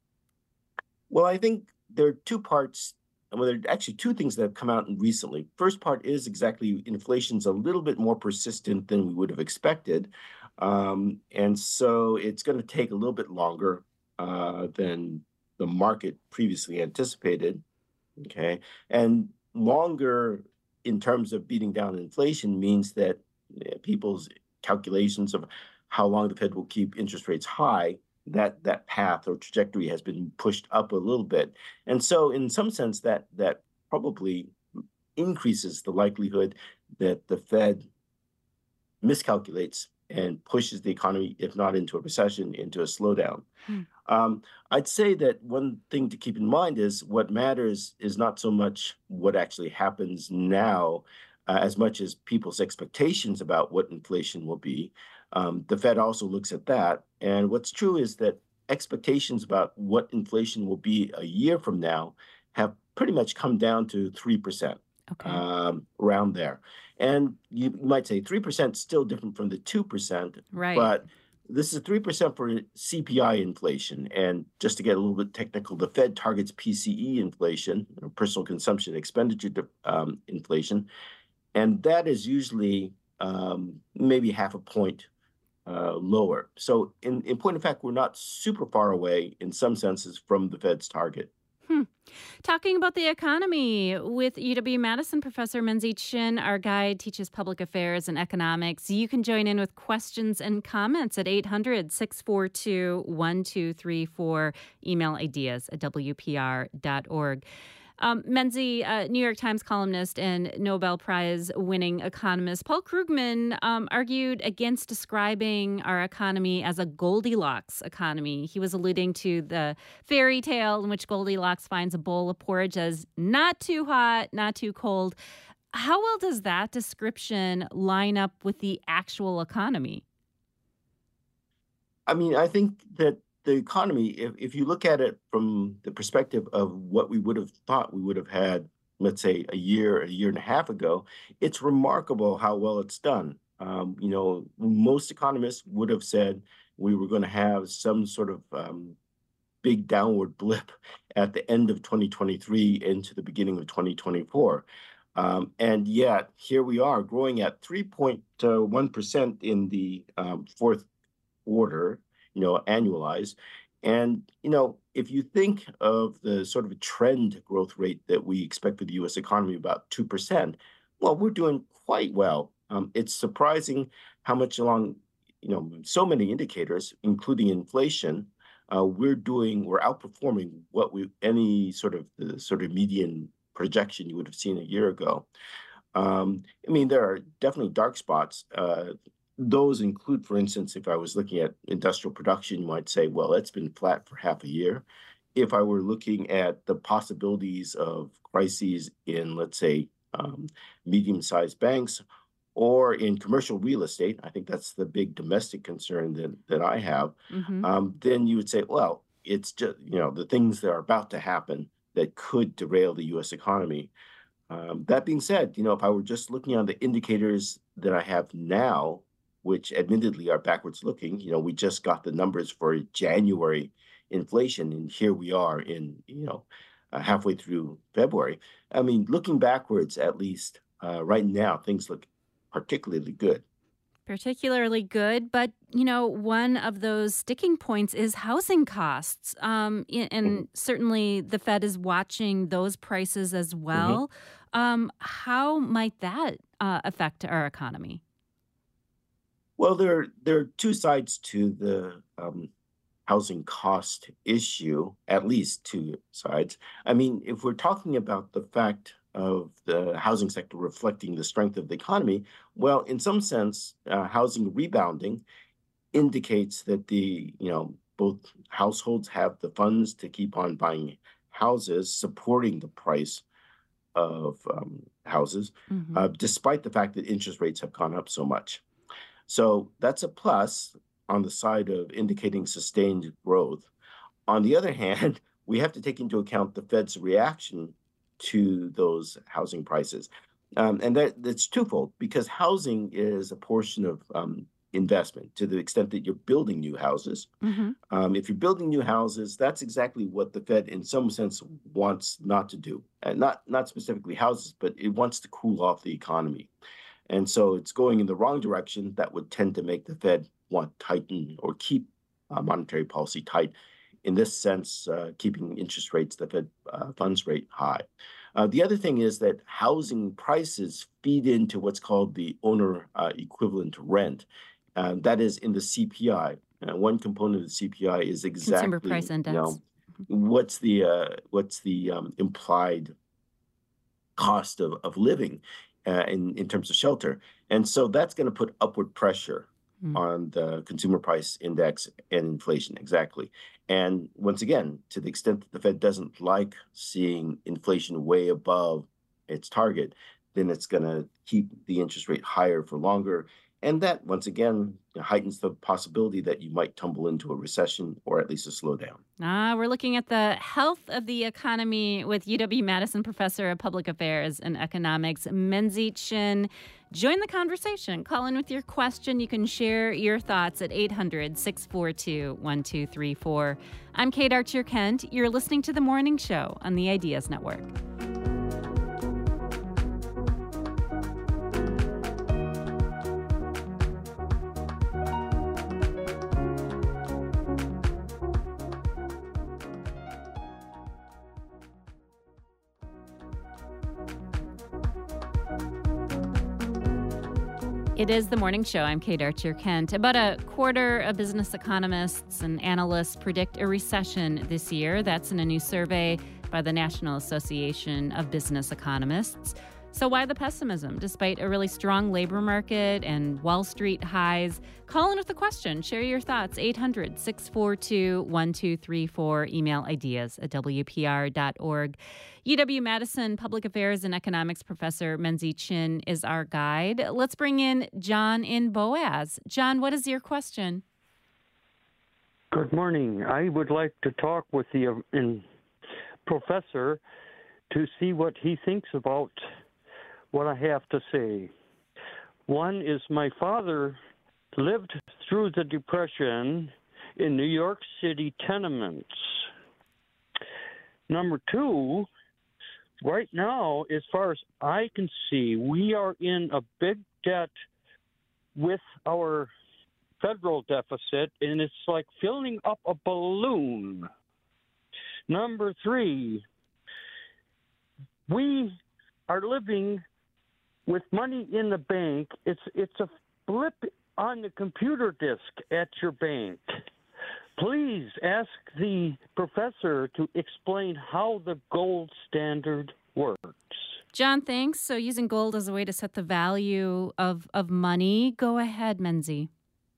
Well, I think there are two parts. Well, there are actually two things that have come out recently. First part is exactly inflation's a little bit more persistent than we would have expected. Um, and so it's going to take a little bit longer uh, than the market previously anticipated. Okay. And longer in terms of beating down inflation means that uh, people's calculations of how long the Fed will keep interest rates high, that that path or trajectory has been pushed up a little bit. And so in some sense, that that probably increases the likelihood that the Fed miscalculates and pushes the economy, if not into a recession, into a slowdown. Hmm. Um, I'd say that one thing to keep in mind is what matters is not so much what actually happens now, uh, as much as people's expectations about what inflation will be. Um, the Fed also looks at that. And what's true is that expectations about what inflation will be a year from now have pretty much come down to three percent. Okay. um, around there. And you might say three percent is still different from the two percent, Right. but this is three percent for C P I inflation. And just to get a little bit technical, the Fed targets P C E inflation, or personal consumption expenditure um, inflation, and that is usually um, maybe half a point uh, lower. So in, in point of fact, we're not super far away in some senses from the Fed's target. Hmm. Talking about the economy with U W-Madison professor Menzie Chinn, our guide teaches public affairs and economics. You can join in with questions and comments at eight hundred, six four two, one two three four. Email ideas at W P R dot org. Um, Menzie, uh, New York Times columnist and Nobel Prize winning economist Paul Krugman um, argued against describing our economy as a Goldilocks economy. He was alluding to the fairy tale in which Goldilocks finds a bowl of porridge as not too hot, not too cold. How well does that description line up with the actual economy? I mean, I think that the economy, if, if you look at it from the perspective of what we would have thought we would have had, let's say a year, a year and a half ago, it's remarkable how well it's done. Um, you know, most economists would have said we were going to have some sort of um, big downward blip at the end of twenty twenty-three into the beginning of twenty twenty-four. Um, and yet here we are growing at three point one percent in the um, fourth quarter, you know, annualized. And, you know, if you think of the sort of a trend growth rate that we expect for the U S economy, about two percent, well, we're doing quite well. Um, it's surprising how much along, you know, so many indicators, including inflation, uh, we're doing, we're outperforming what we, any sort of the sort of median projection you would have seen a year ago. Um, I mean, there are definitely dark spots. Uh, Those include, for instance, if I was looking at industrial production, you might say, well, it's been flat for half a year. If I were looking at the possibilities of crises in, let's say, um, medium-sized banks or in commercial real estate, I think that's the big domestic concern that, that I have, Mm-hmm. um, then you would say, well, it's just, you know, the things that are about to happen that could derail the U S economy. Um, that being said, you know, if I were just looking on the indicators that I have now, which admittedly are backwards looking, you know, we just got the numbers for January inflation, and here we are in, you know, uh, halfway through February. I mean, looking backwards, at least uh, right now, things look particularly good. Particularly good, but you know, one of those sticking points is housing costs, um, and Mm-hmm. certainly the Fed is watching those prices as well. Mm-hmm. Um, how might that uh, affect our economy? Well, there there are two sides to the um, housing cost issue, at least two sides. I mean, if we're talking about the fact of the housing sector reflecting the strength of the economy, well, in some sense, uh, housing rebounding indicates that the, you know, both households have the funds to keep on buying houses, supporting the price of um, houses, Mm-hmm. uh, despite the fact that interest rates have gone up so much. So that's a plus on the side of indicating sustained growth. On the other hand, we have to take into account the Fed's reaction to those housing prices. Um, and that, that's twofold, because housing is a portion of um, investment to the extent that you're building new houses. Mm-hmm. Um, if you're building new houses, that's exactly what the Fed, in some sense, wants not to do. And not, not specifically houses, but it wants to cool off the economy. And so it's going in the wrong direction. That would tend to make the Fed want to tighten or keep uh, monetary policy tight. In this sense, uh, keeping interest rates, the Fed uh, funds rate high. Uh, the other thing is that housing prices feed into what's called the owner uh, equivalent rent. Uh, that is in the C P I. Uh, one component of the C P I is exactly Consumer Price Index. You know, what's the uh, what's the um, implied cost of, of living uh, in, in terms of shelter. And so that's going to put upward pressure mm. on the consumer price index and inflation. Exactly. And once again, to the extent that the Fed doesn't like seeing inflation way above its target, then it's going to keep the interest rate higher for longer. And that, once again, heightens the possibility that you might tumble into a recession or at least a slowdown. Ah, we're looking at the health of the economy with U W-Madison Professor of Public Affairs and Economics, Menzie Chinn. Join the conversation. Call in with your question. You can share your thoughts at eight hundred, six four two, one two three four. I'm Kate Archer-Kent. You're listening to The Morning Show on the Ideas Network. It is The Morning Show. I'm Kate Archer-Kent. About a quarter of business economists and analysts predict a recession this year. That's in a new survey by the National Association of Business Economists. So why the pessimism? Despite a really strong labor market and Wall Street highs, call in with a question. Share your thoughts. eight hundred, six four two, one two three four. Email ideas at w p r dot org. U W-Madison Public Affairs and Economics Professor Menzie Chinn is our guide. Let's bring in John in Boaz. John, what is your question? Good morning. I would like to talk with the uh, in professor to see what he thinks about what I have to say. One is my father lived through the Depression in New York City tenements. Number two, right now, as far as I can see, we are in a big debt with our federal deficit, and it's like filling up a balloon. Number three, we are living with money in the bank. It's it's a blip on the computer disk at your bank. Please ask the professor to explain how the gold standard works. John, thanks. So using gold as a way to set the value of, of money. Go ahead, Menzie.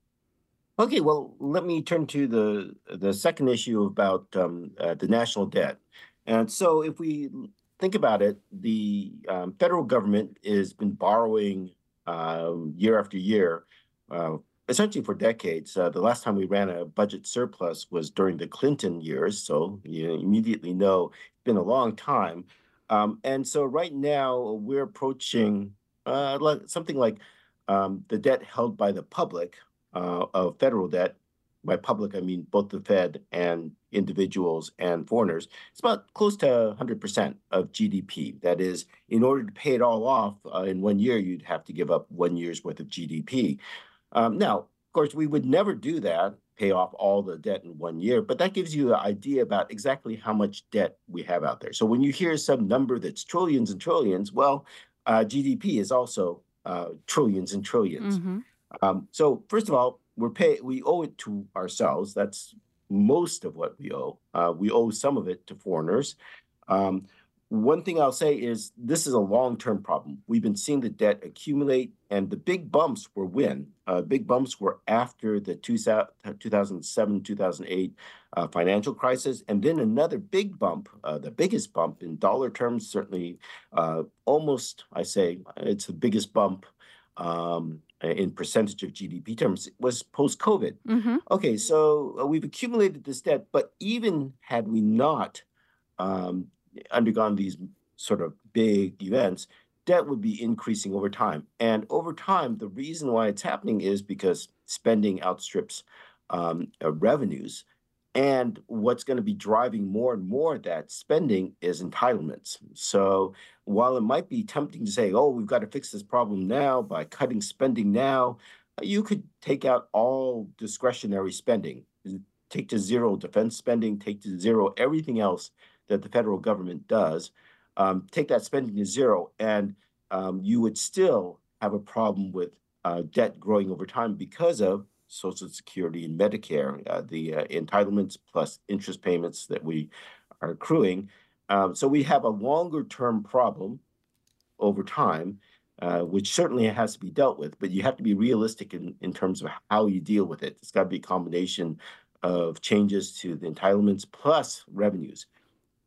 Okay, well, let me turn to the the second issue about um, uh, the national debt. And so if we think about it, the um, federal government has been borrowing um, year after year, uh, essentially for decades. Uh, the last time we ran a budget surplus was during the Clinton years, so you immediately know it's been a long time. Um, and so right now we're approaching uh, like, something like um, the debt held by the public uh, of federal debt. By public, I mean both the Fed and individuals and foreigners. It's about close to one hundred percent of G D P. That is, in order to pay it all off uh, in one year, you'd have to give up one year's worth of G D P. Um, now, of course, we would never do that, pay off all the debt in one year, but that gives you an idea about exactly how much debt we have out there. So when you hear some number that's trillions and trillions, well, uh, G D P is also uh, trillions and trillions. Mm-hmm. Um, so first of all, We're pay, we owe it to ourselves. That's most of what we owe. Uh, we owe some of it to foreigners. Um, one thing I'll say is this is a long-term problem. We've been seeing the debt accumulate, and the big bumps were when? Uh, big bumps were after the two thousand seven, two thousand eight uh, financial crisis, and then another big bump, uh, the biggest bump in dollar terms, certainly uh, almost, I say, it's the biggest bump um, in percentage of G D P terms, was post-COVID. Mm-hmm. Okay, so uh, we've accumulated this debt, but even had we not um, undergone these sort of big events, debt would be increasing over time. And over time, the reason why it's happening is because spending outstrips um, uh, revenues. And what's going to be driving more and more of that spending is entitlements. So while it might be tempting to say, oh, we've got to fix this problem now by cutting spending now, you could take out all discretionary spending, take to zero defense spending, take to zero everything else that the federal government does, um, take that spending to zero, and um, you would still have a problem with uh, debt growing over time because of Social Security and Medicare, uh, the uh, entitlements plus interest payments that we are accruing. Um, so we have a longer term problem over time, uh, which certainly has to be dealt with, but you have to be realistic in, in terms of how you deal with it. It's got to be a combination of changes to the entitlements plus revenues.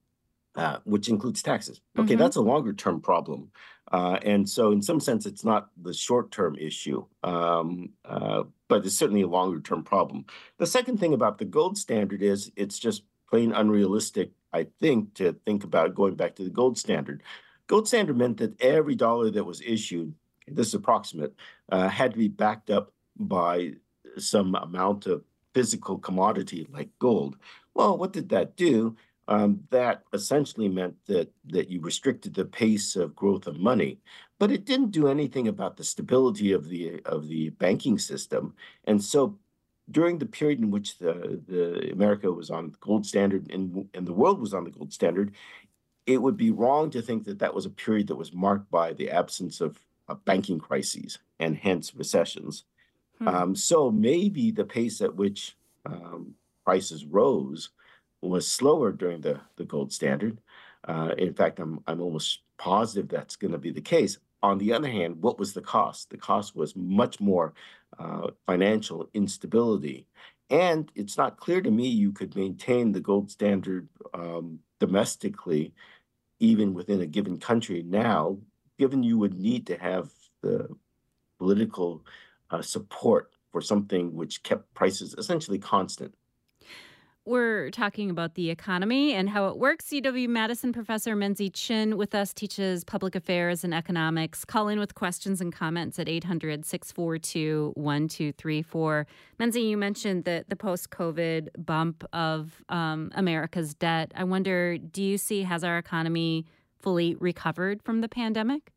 uh, which includes taxes. Okay, Mm-hmm. that's a longer term problem. Uh, and so, in some sense, it's not the short term issue, um, uh, but it's certainly a longer term problem. The second thing about the gold standard is it's just plain unrealistic, I think, to think about going back to the gold standard. Gold standard meant that every dollar that was issued, this is approximate, uh, had to be backed up by some amount of physical commodity like gold. Well, what did that do? Um, that essentially meant that that you restricted the pace of growth of money, but it didn't do anything about the stability of the of the banking system. And so, during the period in which the, the America was on the gold standard and and the world was on the gold standard, it would be wrong to think that that was a period that was marked by the absence of, of banking crises and hence recessions. Hmm. Um, so maybe the pace at which um, prices rose was slower during the, the gold standard. Uh, in fact, I'm I'm almost positive that's going to be the case. On the other hand, what was the cost? The cost was much more uh, financial instability. And it's not clear to me you could maintain the gold standard um, domestically, even within a given country now, given you would need to have the political uh, support for something which kept prices essentially constant. We're talking about the economy and how it works. U W-Madison professor Menzie Chinn with us teaches public affairs and economics. Call in with questions and comments at eight hundred, six four two, one two three four. Menzie, you mentioned the, the post-COVID bump of um, America's debt. I wonder, do you see, has our economy fully recovered from the pandemic?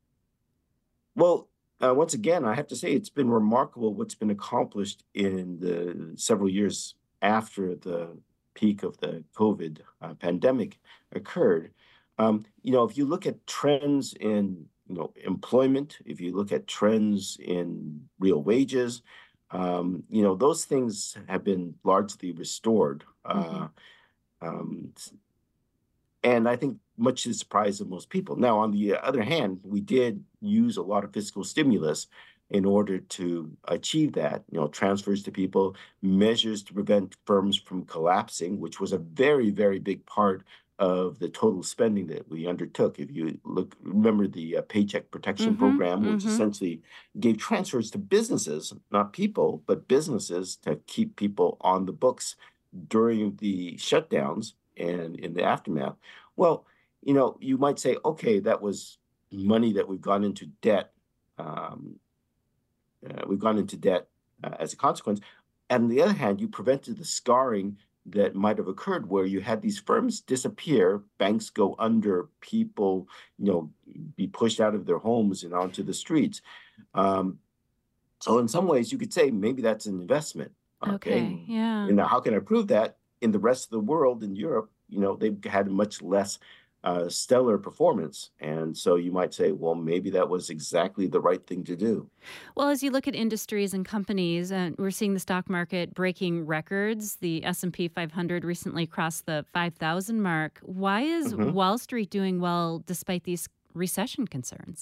Well, uh, once again, I have to say it's been remarkable what's been accomplished in the several years after the peak of the COVID uh, pandemic occurred. Um, you know, if you look at trends in, you know, employment, if you look at trends in real wages, um, you know, those things have been largely restored. Mm-hmm. Uh, um, and I think much to the surprise of most people. Now, on the other hand, we did use a lot of fiscal stimulus in order to achieve that, you know, transfers to people, measures to prevent firms from collapsing, which was a very, very big part of the total spending that we undertook. If you look, remember the uh, Paycheck Protection Mm-hmm, Program, which mm-hmm. essentially gave transfers to businesses, not people, but businesses to keep people on the books during the shutdowns and in the aftermath. Well, you know, you might say, okay, that was money that we've gone into debt. Um, Uh, we've gone into debt uh, as a consequence. And on the other hand, you prevented the scarring that might have occurred where you had these firms disappear, banks go under, people, you know, be pushed out of their homes and onto the streets. Um, so in some ways, you could say maybe that's an investment. Okay. Okay, yeah. And now, how can I prove that? In the rest of the world, in Europe, you know, they've had much less uh, stellar performance. And so you might say, well, maybe that was exactly the right thing to do. Well, as you look at industries and companies, uh, we're seeing the stock market breaking records. The S and P five hundred recently crossed the five thousand mark. Why is Mhm. Wall Street doing well despite these recession concerns?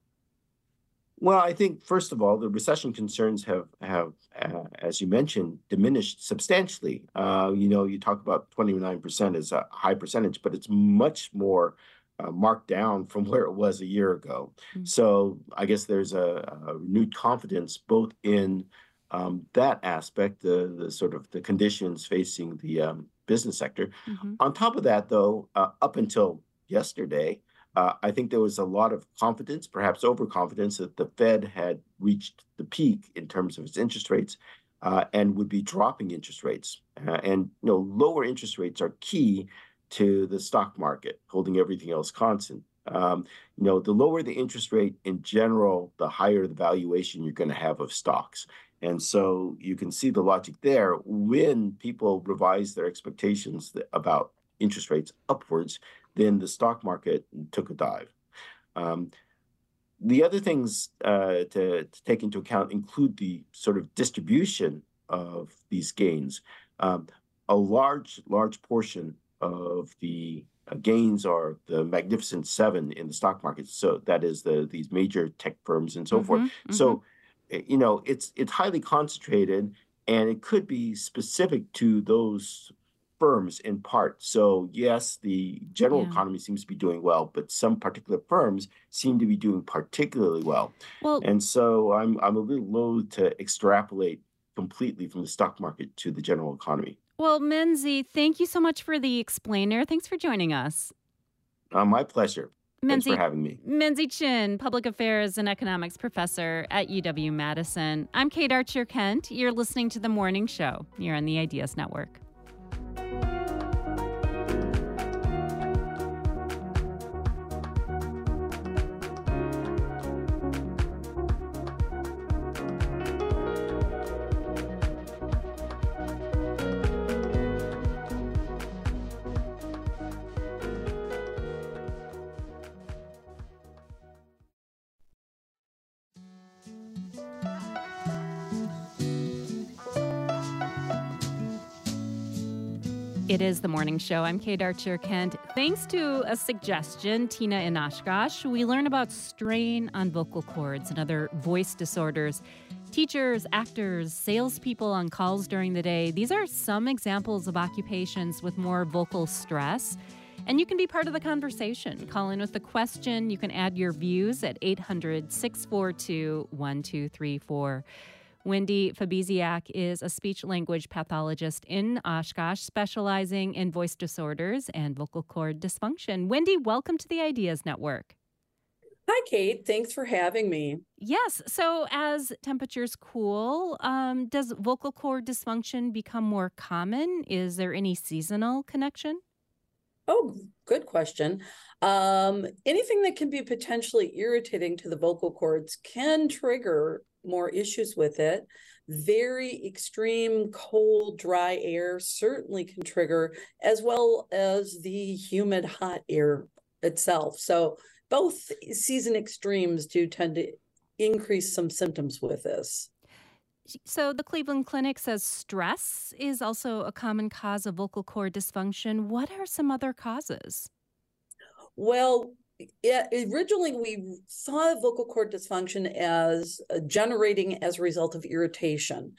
Well, I think, first of all, the recession concerns have, have uh, as you mentioned, diminished substantially. Uh, you know, you talk about twenty-nine percent as a high percentage, but it's much more uh, marked down from where it was a year ago. Mm. So I guess there's a, a renewed confidence both in um, that aspect, the, the sort of the conditions facing the um, business sector. Mm-hmm. On top of that, though, uh, up until yesterday, Uh, I think there was a lot of confidence, perhaps overconfidence, that the Fed had reached the peak in terms of its interest rates uh, and would be dropping interest rates. Uh, and you know, lower interest rates are key to the stock market, holding everything else constant. Um, you know, the lower the interest rate in general, the higher the valuation you're going to have of stocks. And so you can see the logic there. When people revise their expectations th- about interest rates upwards, then the stock market took a dive. Um, the other things uh, to, to take into account include the sort of distribution of these gains. Um, a large, large portion of the uh, gains are the Magnificent Seven in the stock market. So that is the these major tech firms and so Mm-hmm, forth. mm-hmm. So, you know, it's it's highly concentrated, and it could be specific to those firms in part. So yes, the general Yeah. economy seems to be doing well, but some particular firms seem to be doing particularly well. Well, And so I'm I'm a little loath to extrapolate completely from the stock market to the general economy. well, Menzie, thank you so much for the explainer. Thanks for joining us. Uh, my pleasure. Thanks for Menzie, having me. Menzie Chin, Public Affairs and Economics Professor at U W-Madison. I'm Kate Archer-Kent. You're listening to The Morning Show. You're on the Ideas Network. It is The Morning Show. I'm Kate Archer-Kent. Thanks to a suggestion, Tina in Oshkosh, we learn about strain on vocal cords and other voice disorders. Teachers, actors, salespeople on calls during the day. These are some examples of occupations with more vocal stress. And you can be part of the conversation. Call in with a question. You can add your views at eight hundred, six four two, one two three four. Wendy Fabiziak is a speech-language pathologist in Oshkosh, specializing in voice disorders and vocal cord dysfunction. Wendy, welcome to the Ideas Network. Hi, Kate. Thanks for having me. Yes. So as temperatures cool, um, does vocal cord dysfunction become more common? Is there any seasonal connection? Oh, good question. Um, anything that can be potentially irritating to the vocal cords can trigger more issues with it. Very extreme cold, dry air certainly can trigger, as well as the humid, hot air itself. So both season extremes do tend to increase some symptoms with this. So the Cleveland Clinic says stress is also a common cause of vocal cord dysfunction. What are some other causes? Well, yeah, originally we saw vocal cord dysfunction as uh, generating as a result of irritation.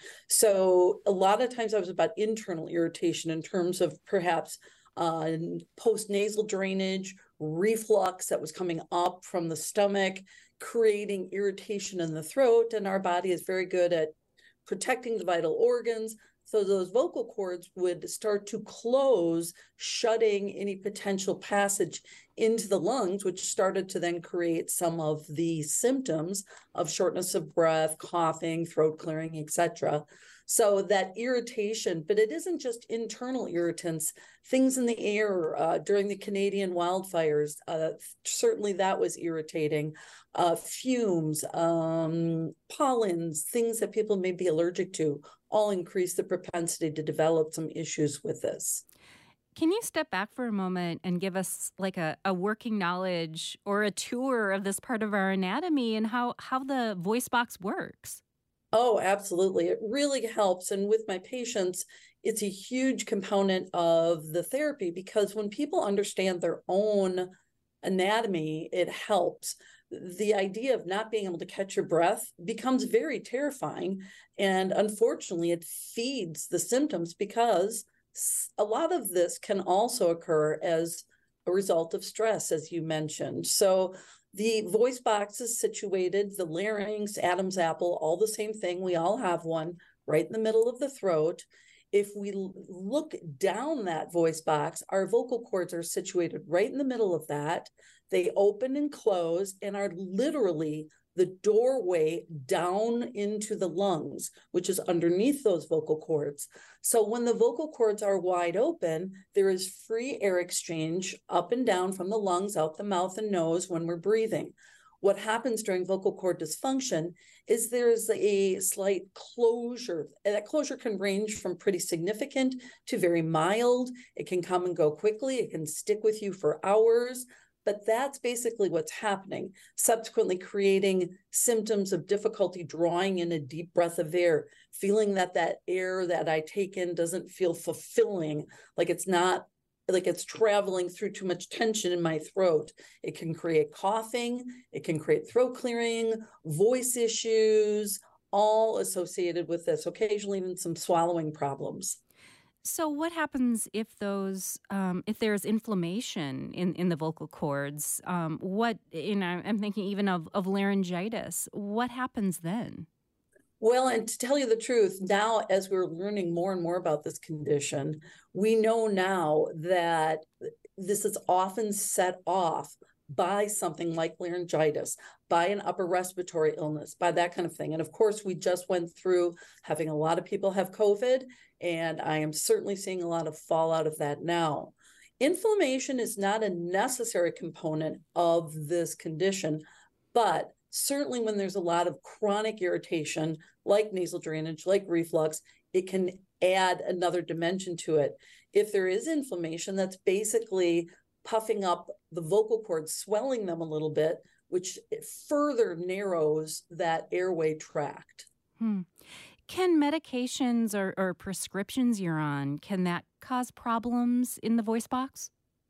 So a lot of times I was about internal irritation in terms of perhaps uh, post-nasal drainage, reflux that was coming up from the stomach, creating irritation in the throat. And our body is very good at protecting the vital organs. So those vocal cords would start to close, shutting any potential passage into the lungs, which started to then create some of the symptoms of shortness of breath, coughing, throat clearing, et cetera. So that irritation, but it isn't just internal irritants, things in the air uh, during the Canadian wildfires, uh, certainly that was irritating. Uh, fumes, um, pollens, things that people may be allergic to, all increase the propensity to develop some issues with this. Can you step back for a moment and give us like a, a working knowledge or a tour of this part of our anatomy and how, how the voice box works? Oh, absolutely. It really helps. And with my patients, it's a huge component of the therapy because when people understand their own anatomy, it helps. The idea of not being able to catch your breath becomes very terrifying. And unfortunately, it feeds the symptoms because a lot of this can also occur as a result of stress, as you mentioned. So the voice box is situated, the larynx, Adam's apple, all the same thing. We all have one right in the middle of the throat. If we look down that voice box, our vocal cords are situated right in the middle of that. They open and close and are literally the doorway down into the lungs, which is underneath those vocal cords. So when the vocal cords are wide open, there is free air exchange up and down from the lungs, out the mouth and nose when we're breathing. What happens during vocal cord dysfunction is there's a slight closure. That closure can range from pretty significant to very mild. It can come and go quickly. It can stick with you for hours. But that's basically what's happening, subsequently creating symptoms of difficulty drawing in a deep breath of air, feeling that that air that I take in doesn't feel fulfilling, like it's not, like it's traveling through too much tension in my throat. It can create coughing, it can create throat clearing, voice issues, all associated with this, occasionally even some swallowing problems. So what happens if those, um, if there's inflammation in, in the vocal cords? Um, what, you know, I'm thinking even of, of laryngitis. What happens then? Well, and to tell you the truth, now as we're learning more and more about this condition, we know now that this is often set off by something like laryngitis, by an upper respiratory illness, by that kind of thing. And of course, we just went through having a lot of people have COVID, and I am certainly seeing a lot of fallout of that now. Inflammation is not a necessary component of this condition, but certainly when there's a lot of chronic irritation, like nasal drainage, like reflux, it can add another dimension to it. If there is inflammation, that's basically puffing up the vocal cords, swelling them a little bit, which further narrows that airway tract. Hmm. Can medications or, or prescriptions you're on, can that cause problems in the voice box?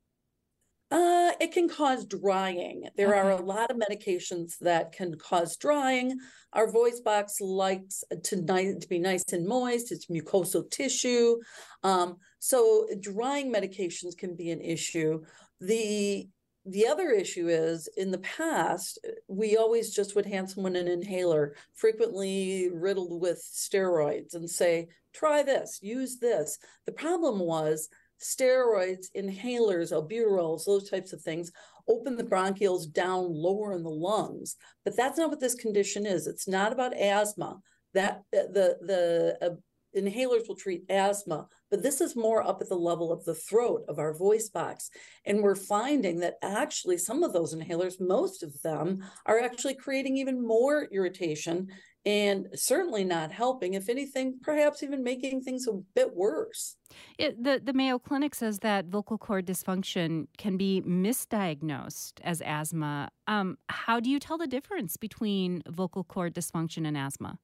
Uh, it can cause drying. There Okay. are a lot of medications that can cause drying. Our voice box likes to, ni- to be nice and moist. It's mucosal tissue. Um, so drying medications can be an issue. The The other issue is, in the past, we always just would hand someone an inhaler, frequently riddled with steroids, and say, try this, use this. The problem was steroids, inhalers, albuterols, those types of things, open the bronchioles down lower in the lungs. But that's not what this condition is. It's not about asthma. That the the uh, inhalers will treat asthma, but this is more up at the level of the throat, of our voice box. And we're finding that actually some of those inhalers, most of them, are actually creating even more irritation and certainly not helping. If anything, perhaps even making things a bit worse. It, the, the Mayo Clinic says that vocal cord dysfunction can be misdiagnosed as asthma. Um, how do you tell the difference between vocal cord dysfunction and asthma?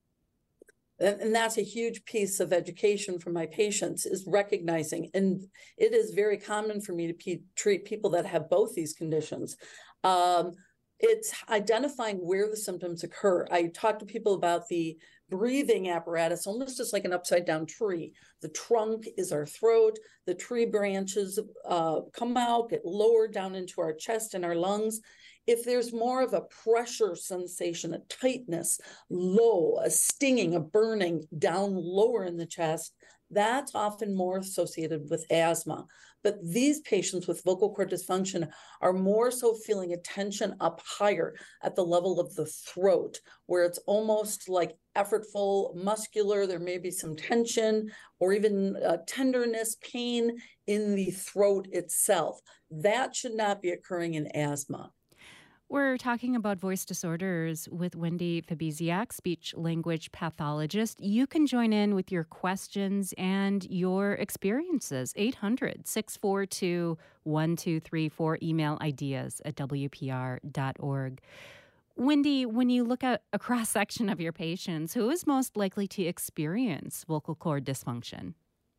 And that's a huge piece of education for my patients, is recognizing. And it is very common for me to pe- treat people that have both these conditions. Um, it's identifying where the symptoms occur. I talk to people about the breathing apparatus, almost just like an upside down tree. The trunk is our throat. The tree branches uh, come out, get lowered down into our chest and our lungs. If there's more of a pressure sensation, a tightness, low, a stinging, a burning down lower in the chest, that's often more associated with asthma. But these patients with vocal cord dysfunction are more so feeling a tension up higher at the level of the throat, where it's almost like effortful, muscular. There may be some tension or even uh, tenderness, pain in the throat itself. That should not be occurring in asthma. We're talking about voice disorders with Wendy Fabiziak, speech-language pathologist. You can join in with your questions and your experiences. eight hundred, six four two, one two three four. Email ideas at w p r dot org. Wendy, when you look at a cross-section of your patients, who is most likely to experience vocal cord dysfunction?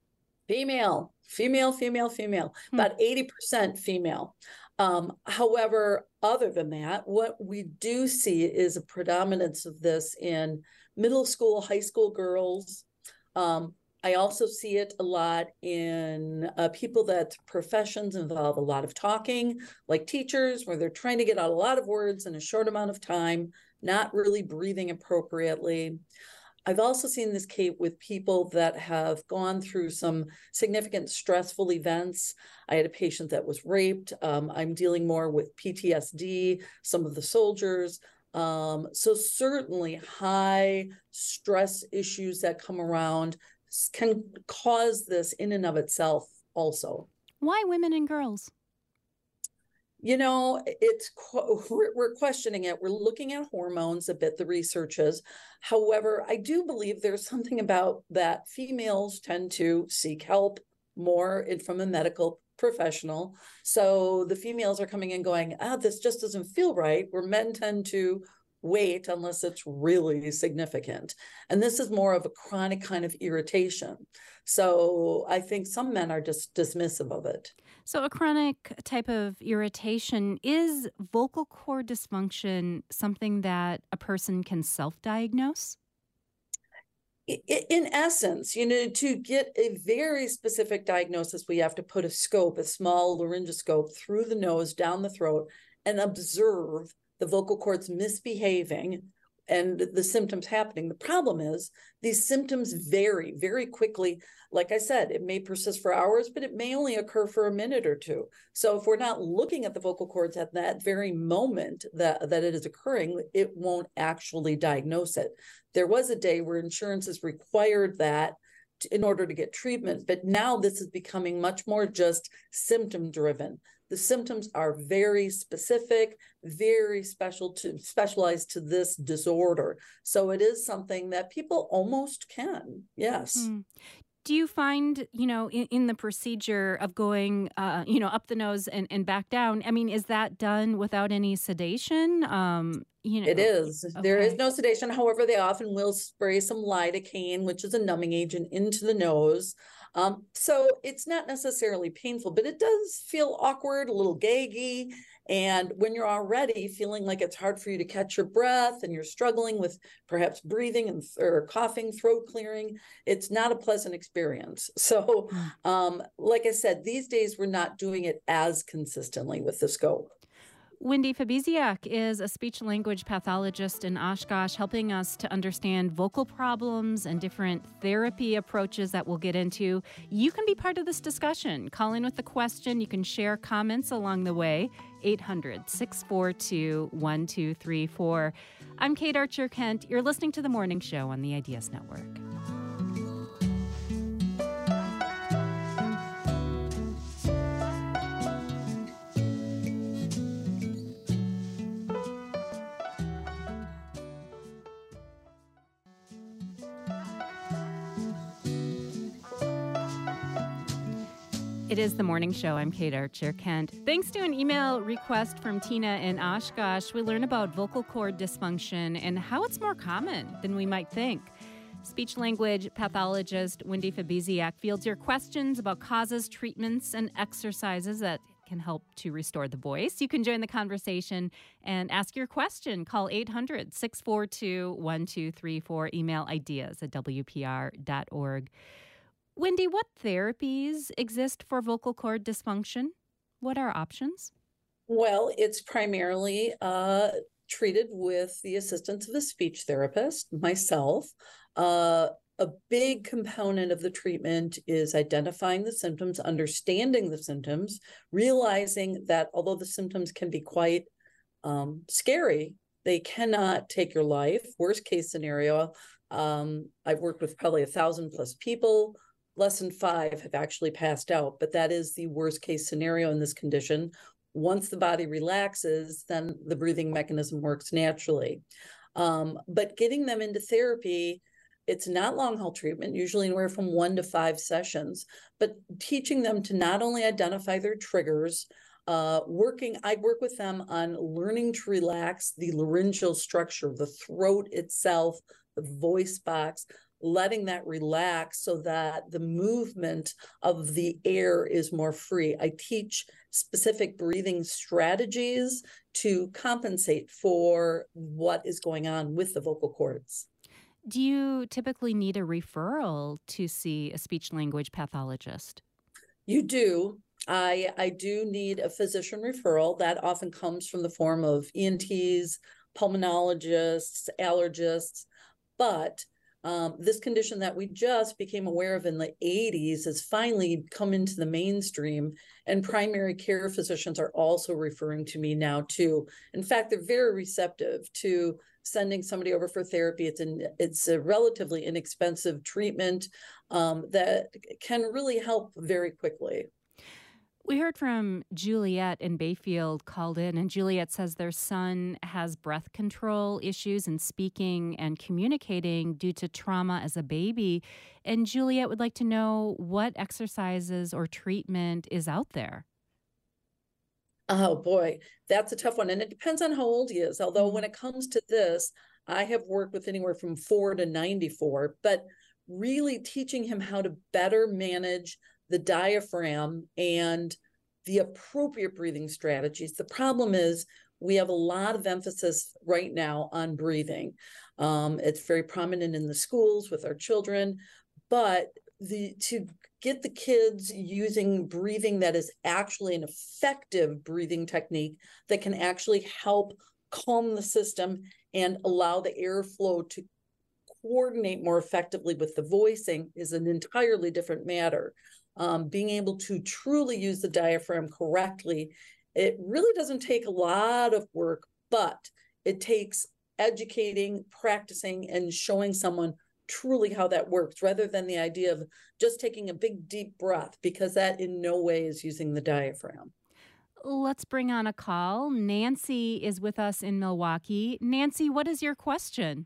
Female, female, female, female, Hmm. about eighty percent female. Um, however, other than that, what we do see is a predominance of this in middle school, high school girls. Um, I also see it a lot in uh, people that professions involve a lot of talking, like teachers, where they're trying to get out a lot of words in a short amount of time, not really breathing appropriately. I've also seen this, Kate, with people that have gone through some significant stressful events. I had a patient that was raped. Um, I'm dealing more with P T S D, some of the soldiers. Um, so certainly high stress issues that come around can cause this in and of itself also. Why women and girls? You know, it's we're, we're questioning it. We're looking at hormones a bit, the research is. However, I do believe there's something about that females tend to seek help more in, from a medical professional. So the females are coming in going, ah, this just doesn't feel right, where men tend to wait unless it's really significant. And this is more of a chronic kind of irritation. So I think some men are just dismissive of it. So a chronic type of irritation, is vocal cord dysfunction something that a person can self-diagnose? In essence, you know, to get a very specific diagnosis, we have to put a scope, a small laryngoscope through the nose, down the throat, and observe the vocal cords misbehaving and the symptoms happening. The problem is these symptoms vary very quickly. Like I said, it may persist for hours, but it may only occur for a minute or two. So if we're not looking at the vocal cords at that very moment that, that it is occurring, it won't actually diagnose it. There was a day where insurances required that in order to get treatment, but now this is becoming much more just symptom driven. The symptoms are very specific, very special to specialized to this disorder. So it is something that people almost can. Yes. Hmm. Do you find, you know, in, in the procedure of going, uh, you know, up the nose and, and back down, I mean, is that done without any sedation? Um, you know, it is. Okay. There is no sedation. However, they often will spray some lidocaine, which is a numbing agent, into the nose. Um, so it's not necessarily painful, but it does feel awkward, a little gaggy. And when you're already feeling like it's hard for you to catch your breath and you're struggling with perhaps breathing and or coughing, throat clearing, it's not a pleasant experience. So, um, like I said, these days we're not doing it as consistently with the scope. Wendy Fabiziak is a speech-language pathologist in Oshkosh, helping us to understand vocal problems and different therapy approaches that we'll get into. You can be part of this discussion. Call in with a question. You can share comments along the way. eight hundred, six four two, one two three four. I'm Kate Archer-Kent. You're listening to The Morning Show on the Ideas Network. It is The Morning Show. I'm Kate Archer-Kent. Thanks to an email request from Tina in Oshkosh, we learn about vocal cord dysfunction and how it's more common than we might think. Speech-language pathologist Wendy Fabiziak fields your questions about causes, treatments, and exercises that can help to restore the voice. You can join the conversation and ask your question. Call eight hundred, six four two, one two three four. Email ideas at w p r dot org. Wendy, what therapies exist for vocal cord dysfunction? What are options? Well, it's primarily uh, treated with the assistance of a speech therapist, myself. Uh, a big component of the treatment is identifying the symptoms, understanding the symptoms, realizing that although the symptoms can be quite um, scary, they cannot take your life. Worst case scenario, um, I've worked with probably a thousand plus people. Less than five have actually passed out, but that is the worst case scenario in this condition. Once the body relaxes, then the breathing mechanism works naturally. Um, but getting them into therapy, it's not long haul treatment, usually anywhere from one to five sessions, but teaching them to not only identify their triggers, uh, working, I work with them on learning to relax the laryngeal structure, the throat itself, the voice box, letting that relax so that the movement of the air is more free. I teach specific breathing strategies to compensate for what is going on with the vocal cords. Do you typically need a referral to see a speech-language pathologist? You do. I, I do need a physician referral. That often comes from the form of E N Ts, pulmonologists, allergists, but Um, this condition that we just became aware of in the eighties has finally come into the mainstream, and primary care physicians are also referring to me now too. In fact, they're very receptive to sending somebody over for therapy. It's an it's a relatively inexpensive treatment um, that can really help very quickly. We heard from Juliet in Bayfield called in, and Juliet says their son has breath control issues in speaking and communicating due to trauma as a baby. And Juliet would like to know what exercises or treatment is out there. Oh boy, that's a tough one. And it depends on how old he is. Although when it comes to this, I have worked with anywhere from four to ninety-four, but really teaching him how to better manage the diaphragm and the appropriate breathing strategies. The problem is we have a lot of emphasis right now on breathing. Um, it's very prominent in the schools with our children, but the to get the kids using breathing that is actually an effective breathing technique that can actually help calm the system and allow the airflow to coordinate more effectively with the voicing is an entirely different matter. Um, being able to truly use the diaphragm correctly, it really doesn't take a lot of work, but it takes educating, practicing, and showing someone truly how that works, rather than the idea of just taking a big, deep breath, because that in no way is using the diaphragm. Let's bring on a call. Nancy is with us in Milwaukee. Nancy, what is your question?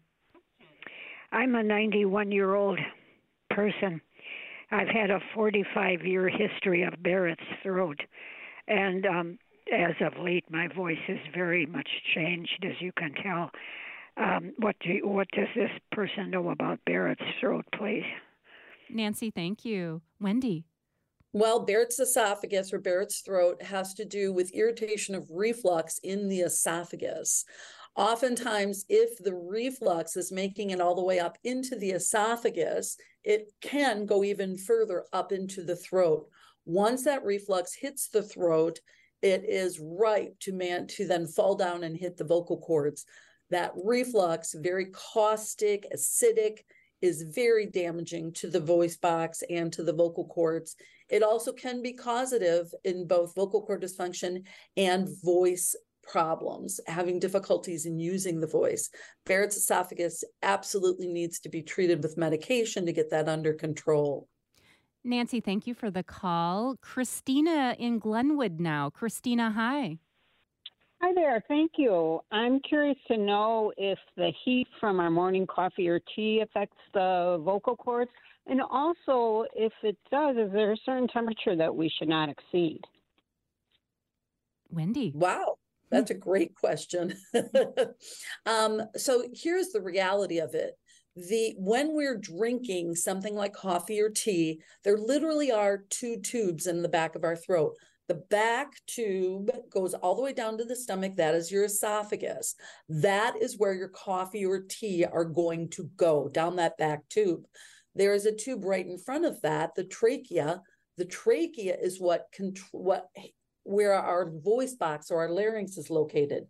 I'm a ninety-one-year-old person. I've had a forty-five-year history of Barrett's throat, and um, as of late, my voice has very much changed, as you can tell. Um, what do you, what does this person know about Barrett's throat, please? Nancy, thank you. Wendy. Well, Barrett's esophagus or Barrett's throat has to do with irritation of reflux in the esophagus. Oftentimes, if the reflux is making it all the way up into the esophagus, it can go even further up into the throat. Once that reflux hits the throat, it is ripe to man to then fall down and hit the vocal cords. That reflux, very caustic, acidic, is very damaging to the voice box and to the vocal cords. It also can be causative in both vocal cord dysfunction and voice problems, having difficulties in using the voice. Barrett's esophagus absolutely needs to be treated with medication to get that under control. Nancy, thank you for the call. Christina in Glenwood now. Christina, hi. Hi there. Thank you. I'm curious to know if the heat from our morning coffee or tea affects the vocal cords, and also if it does, is there a certain temperature that we should not exceed? Wendy. Wow. That's a great question. um, so here's the reality of it. The when we're drinking something like coffee or tea, there literally are two tubes in the back of our throat. The back tube goes all the way down to the stomach. That is your esophagus. That is where your coffee or tea are going to go, down that back tube. There is a tube right in front of that, the trachea. The trachea is what control what where our voice box or our larynx is located.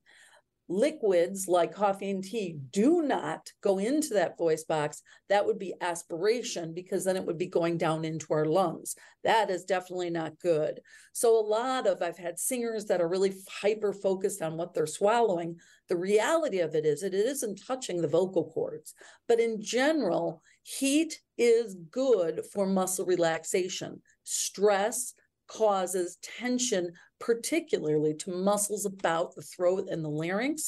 Liquids like coffee and tea do not go into that voice box. That would be aspiration, because then it would be going down into our lungs. That is definitely not good. So a lot of, I've had singers that are really hyper focused on what they're swallowing. The reality of it is it isn't touching the vocal cords. But in general, heat is good for muscle relaxation. Stress causes tension, particularly to muscles about the throat and the larynx.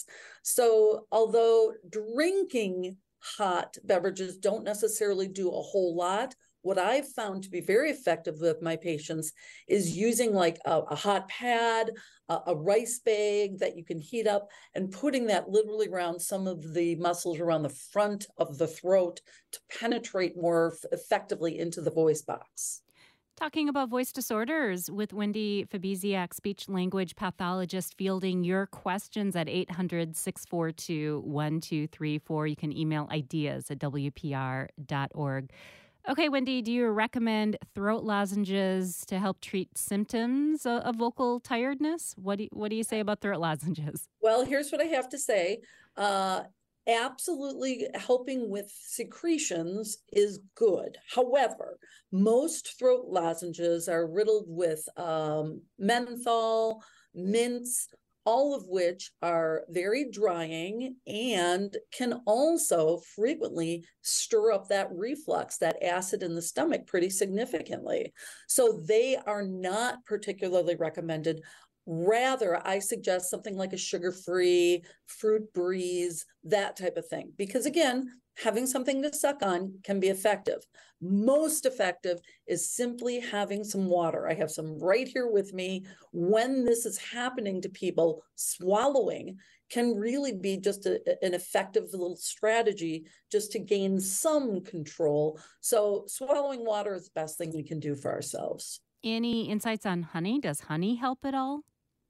So although drinking hot beverages don't necessarily do a whole lot, what I've found to be very effective with my patients is using like a, a hot pad, a, a rice bag that you can heat up, and putting that literally around some of the muscles around the front of the throat to penetrate more effectively into the voice box. Talking about voice disorders with Wendy Fabiziak, speech language pathologist, fielding your questions at eight hundred, six four two, one two three four. You can email ideas at w p r dot org. Okay, Wendy, do you recommend throat lozenges to help treat symptoms of, of vocal tiredness? What do you, what do you say about throat lozenges? Well, here's what I have to say. Uh, Absolutely helping with secretions is good. However, most throat lozenges are riddled with um, menthol, mints, all of which are very drying and can also frequently stir up that reflux, that acid in the stomach pretty significantly. So they are not particularly recommended. Rather, I suggest something like a sugar-free, fruit breeze, that type of thing. Because again, having something to suck on can be effective. Most effective is simply having some water. I have some right here with me. When this is happening to people, swallowing can really be just a, an effective little strategy just to gain some control. So swallowing water is the best thing we can do for ourselves. Any insights on honey? Does honey help at all?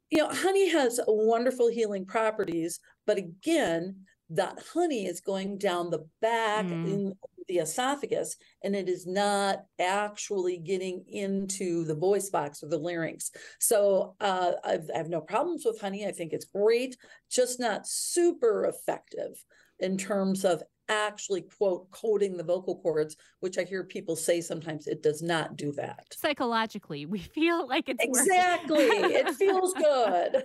You know, honey has wonderful healing properties, but again, that honey is going down the back mm. in the esophagus, and it is not actually getting into the voice box or the larynx. So uh, I've, I have no problems with honey. I think it's great, just not super effective in terms of actually, quote, coating the vocal cords, which I hear people say sometimes it does not do that. Psychologically, we feel like it's exactly. It feels good.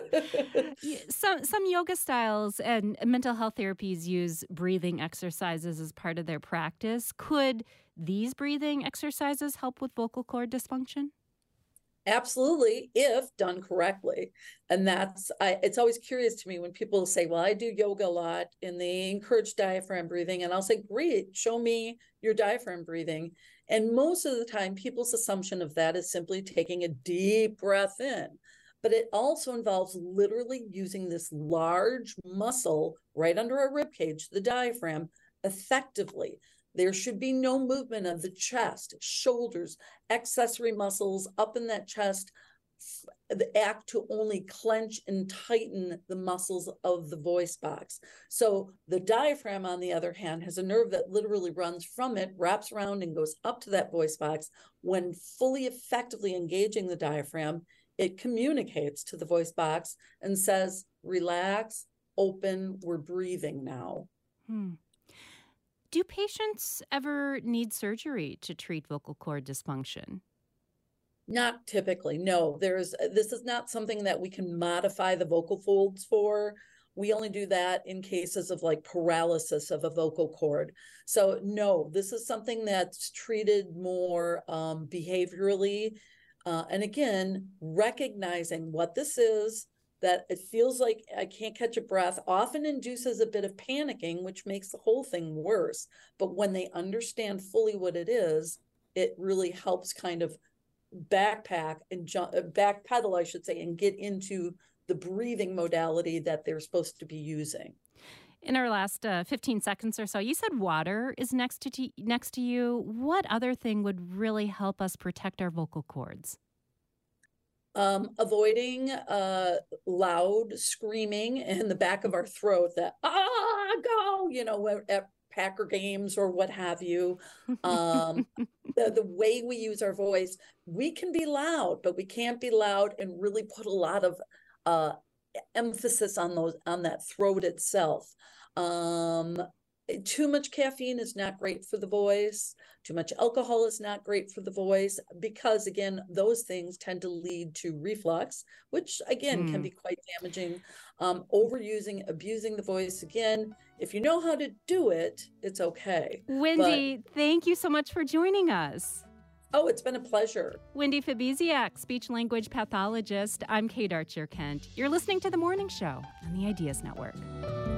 some some yoga styles and mental health therapies use breathing exercises as part of their practice. Could these breathing exercises help with vocal cord dysfunction? Absolutely, if done correctly. And that's, I, it's always curious to me when people say, well, I do yoga a lot and they encourage diaphragm breathing. And I'll say, great, show me your diaphragm breathing. And most of the time, people's assumption of that is simply taking a deep breath in. But it also involves literally using this large muscle right under our rib cage, the diaphragm, effectively. There should be no movement of the chest, shoulders, accessory muscles up in that chest, the act to only clench and tighten the muscles of the voice box. So the diaphragm, on the other hand, has a nerve that literally runs from it, wraps around and goes up to that voice box. When fully effectively engaging the diaphragm, it communicates to the voice box and says, relax, open, we're breathing now. Hmm. Do patients ever need surgery to treat vocal cord dysfunction? Not typically, no. There's this is not something that we can modify the vocal folds for. We only do that in cases of like paralysis of a vocal cord. So no, this is something that's treated more um, behaviorally. Uh, and again, recognizing what this is, that it feels like I can't catch a breath, often induces a bit of panicking, which makes the whole thing worse. But when they understand fully what it is, it really helps kind of backpack and jump, backpedal, I should say, and get into the breathing modality that they're supposed to be using. In our last uh, fifteen seconds or so, you said water is next to t- next to you. What other thing would really help us protect our vocal cords? Um, avoiding uh, loud screaming in the back of our throat that, ah, go, you know, at Packer games or what have you. Um, the, the way we use our voice, we can be loud, but we can't be loud and really put a lot of uh, emphasis on those, on that throat itself. Um, Too much caffeine is not great for the voice. Too much alcohol is not great for the voice because, again, those things tend to lead to reflux, which, again, mm. can be quite damaging. Um, overusing, abusing the voice, again, if you know how to do it, it's okay. Wendy, but, thank you so much for joining us. Oh, it's been a pleasure. Wendy Fabiziak, speech-language pathologist. I'm Kate Archer-Kent. You're listening to The Morning Show on the Ideas Network.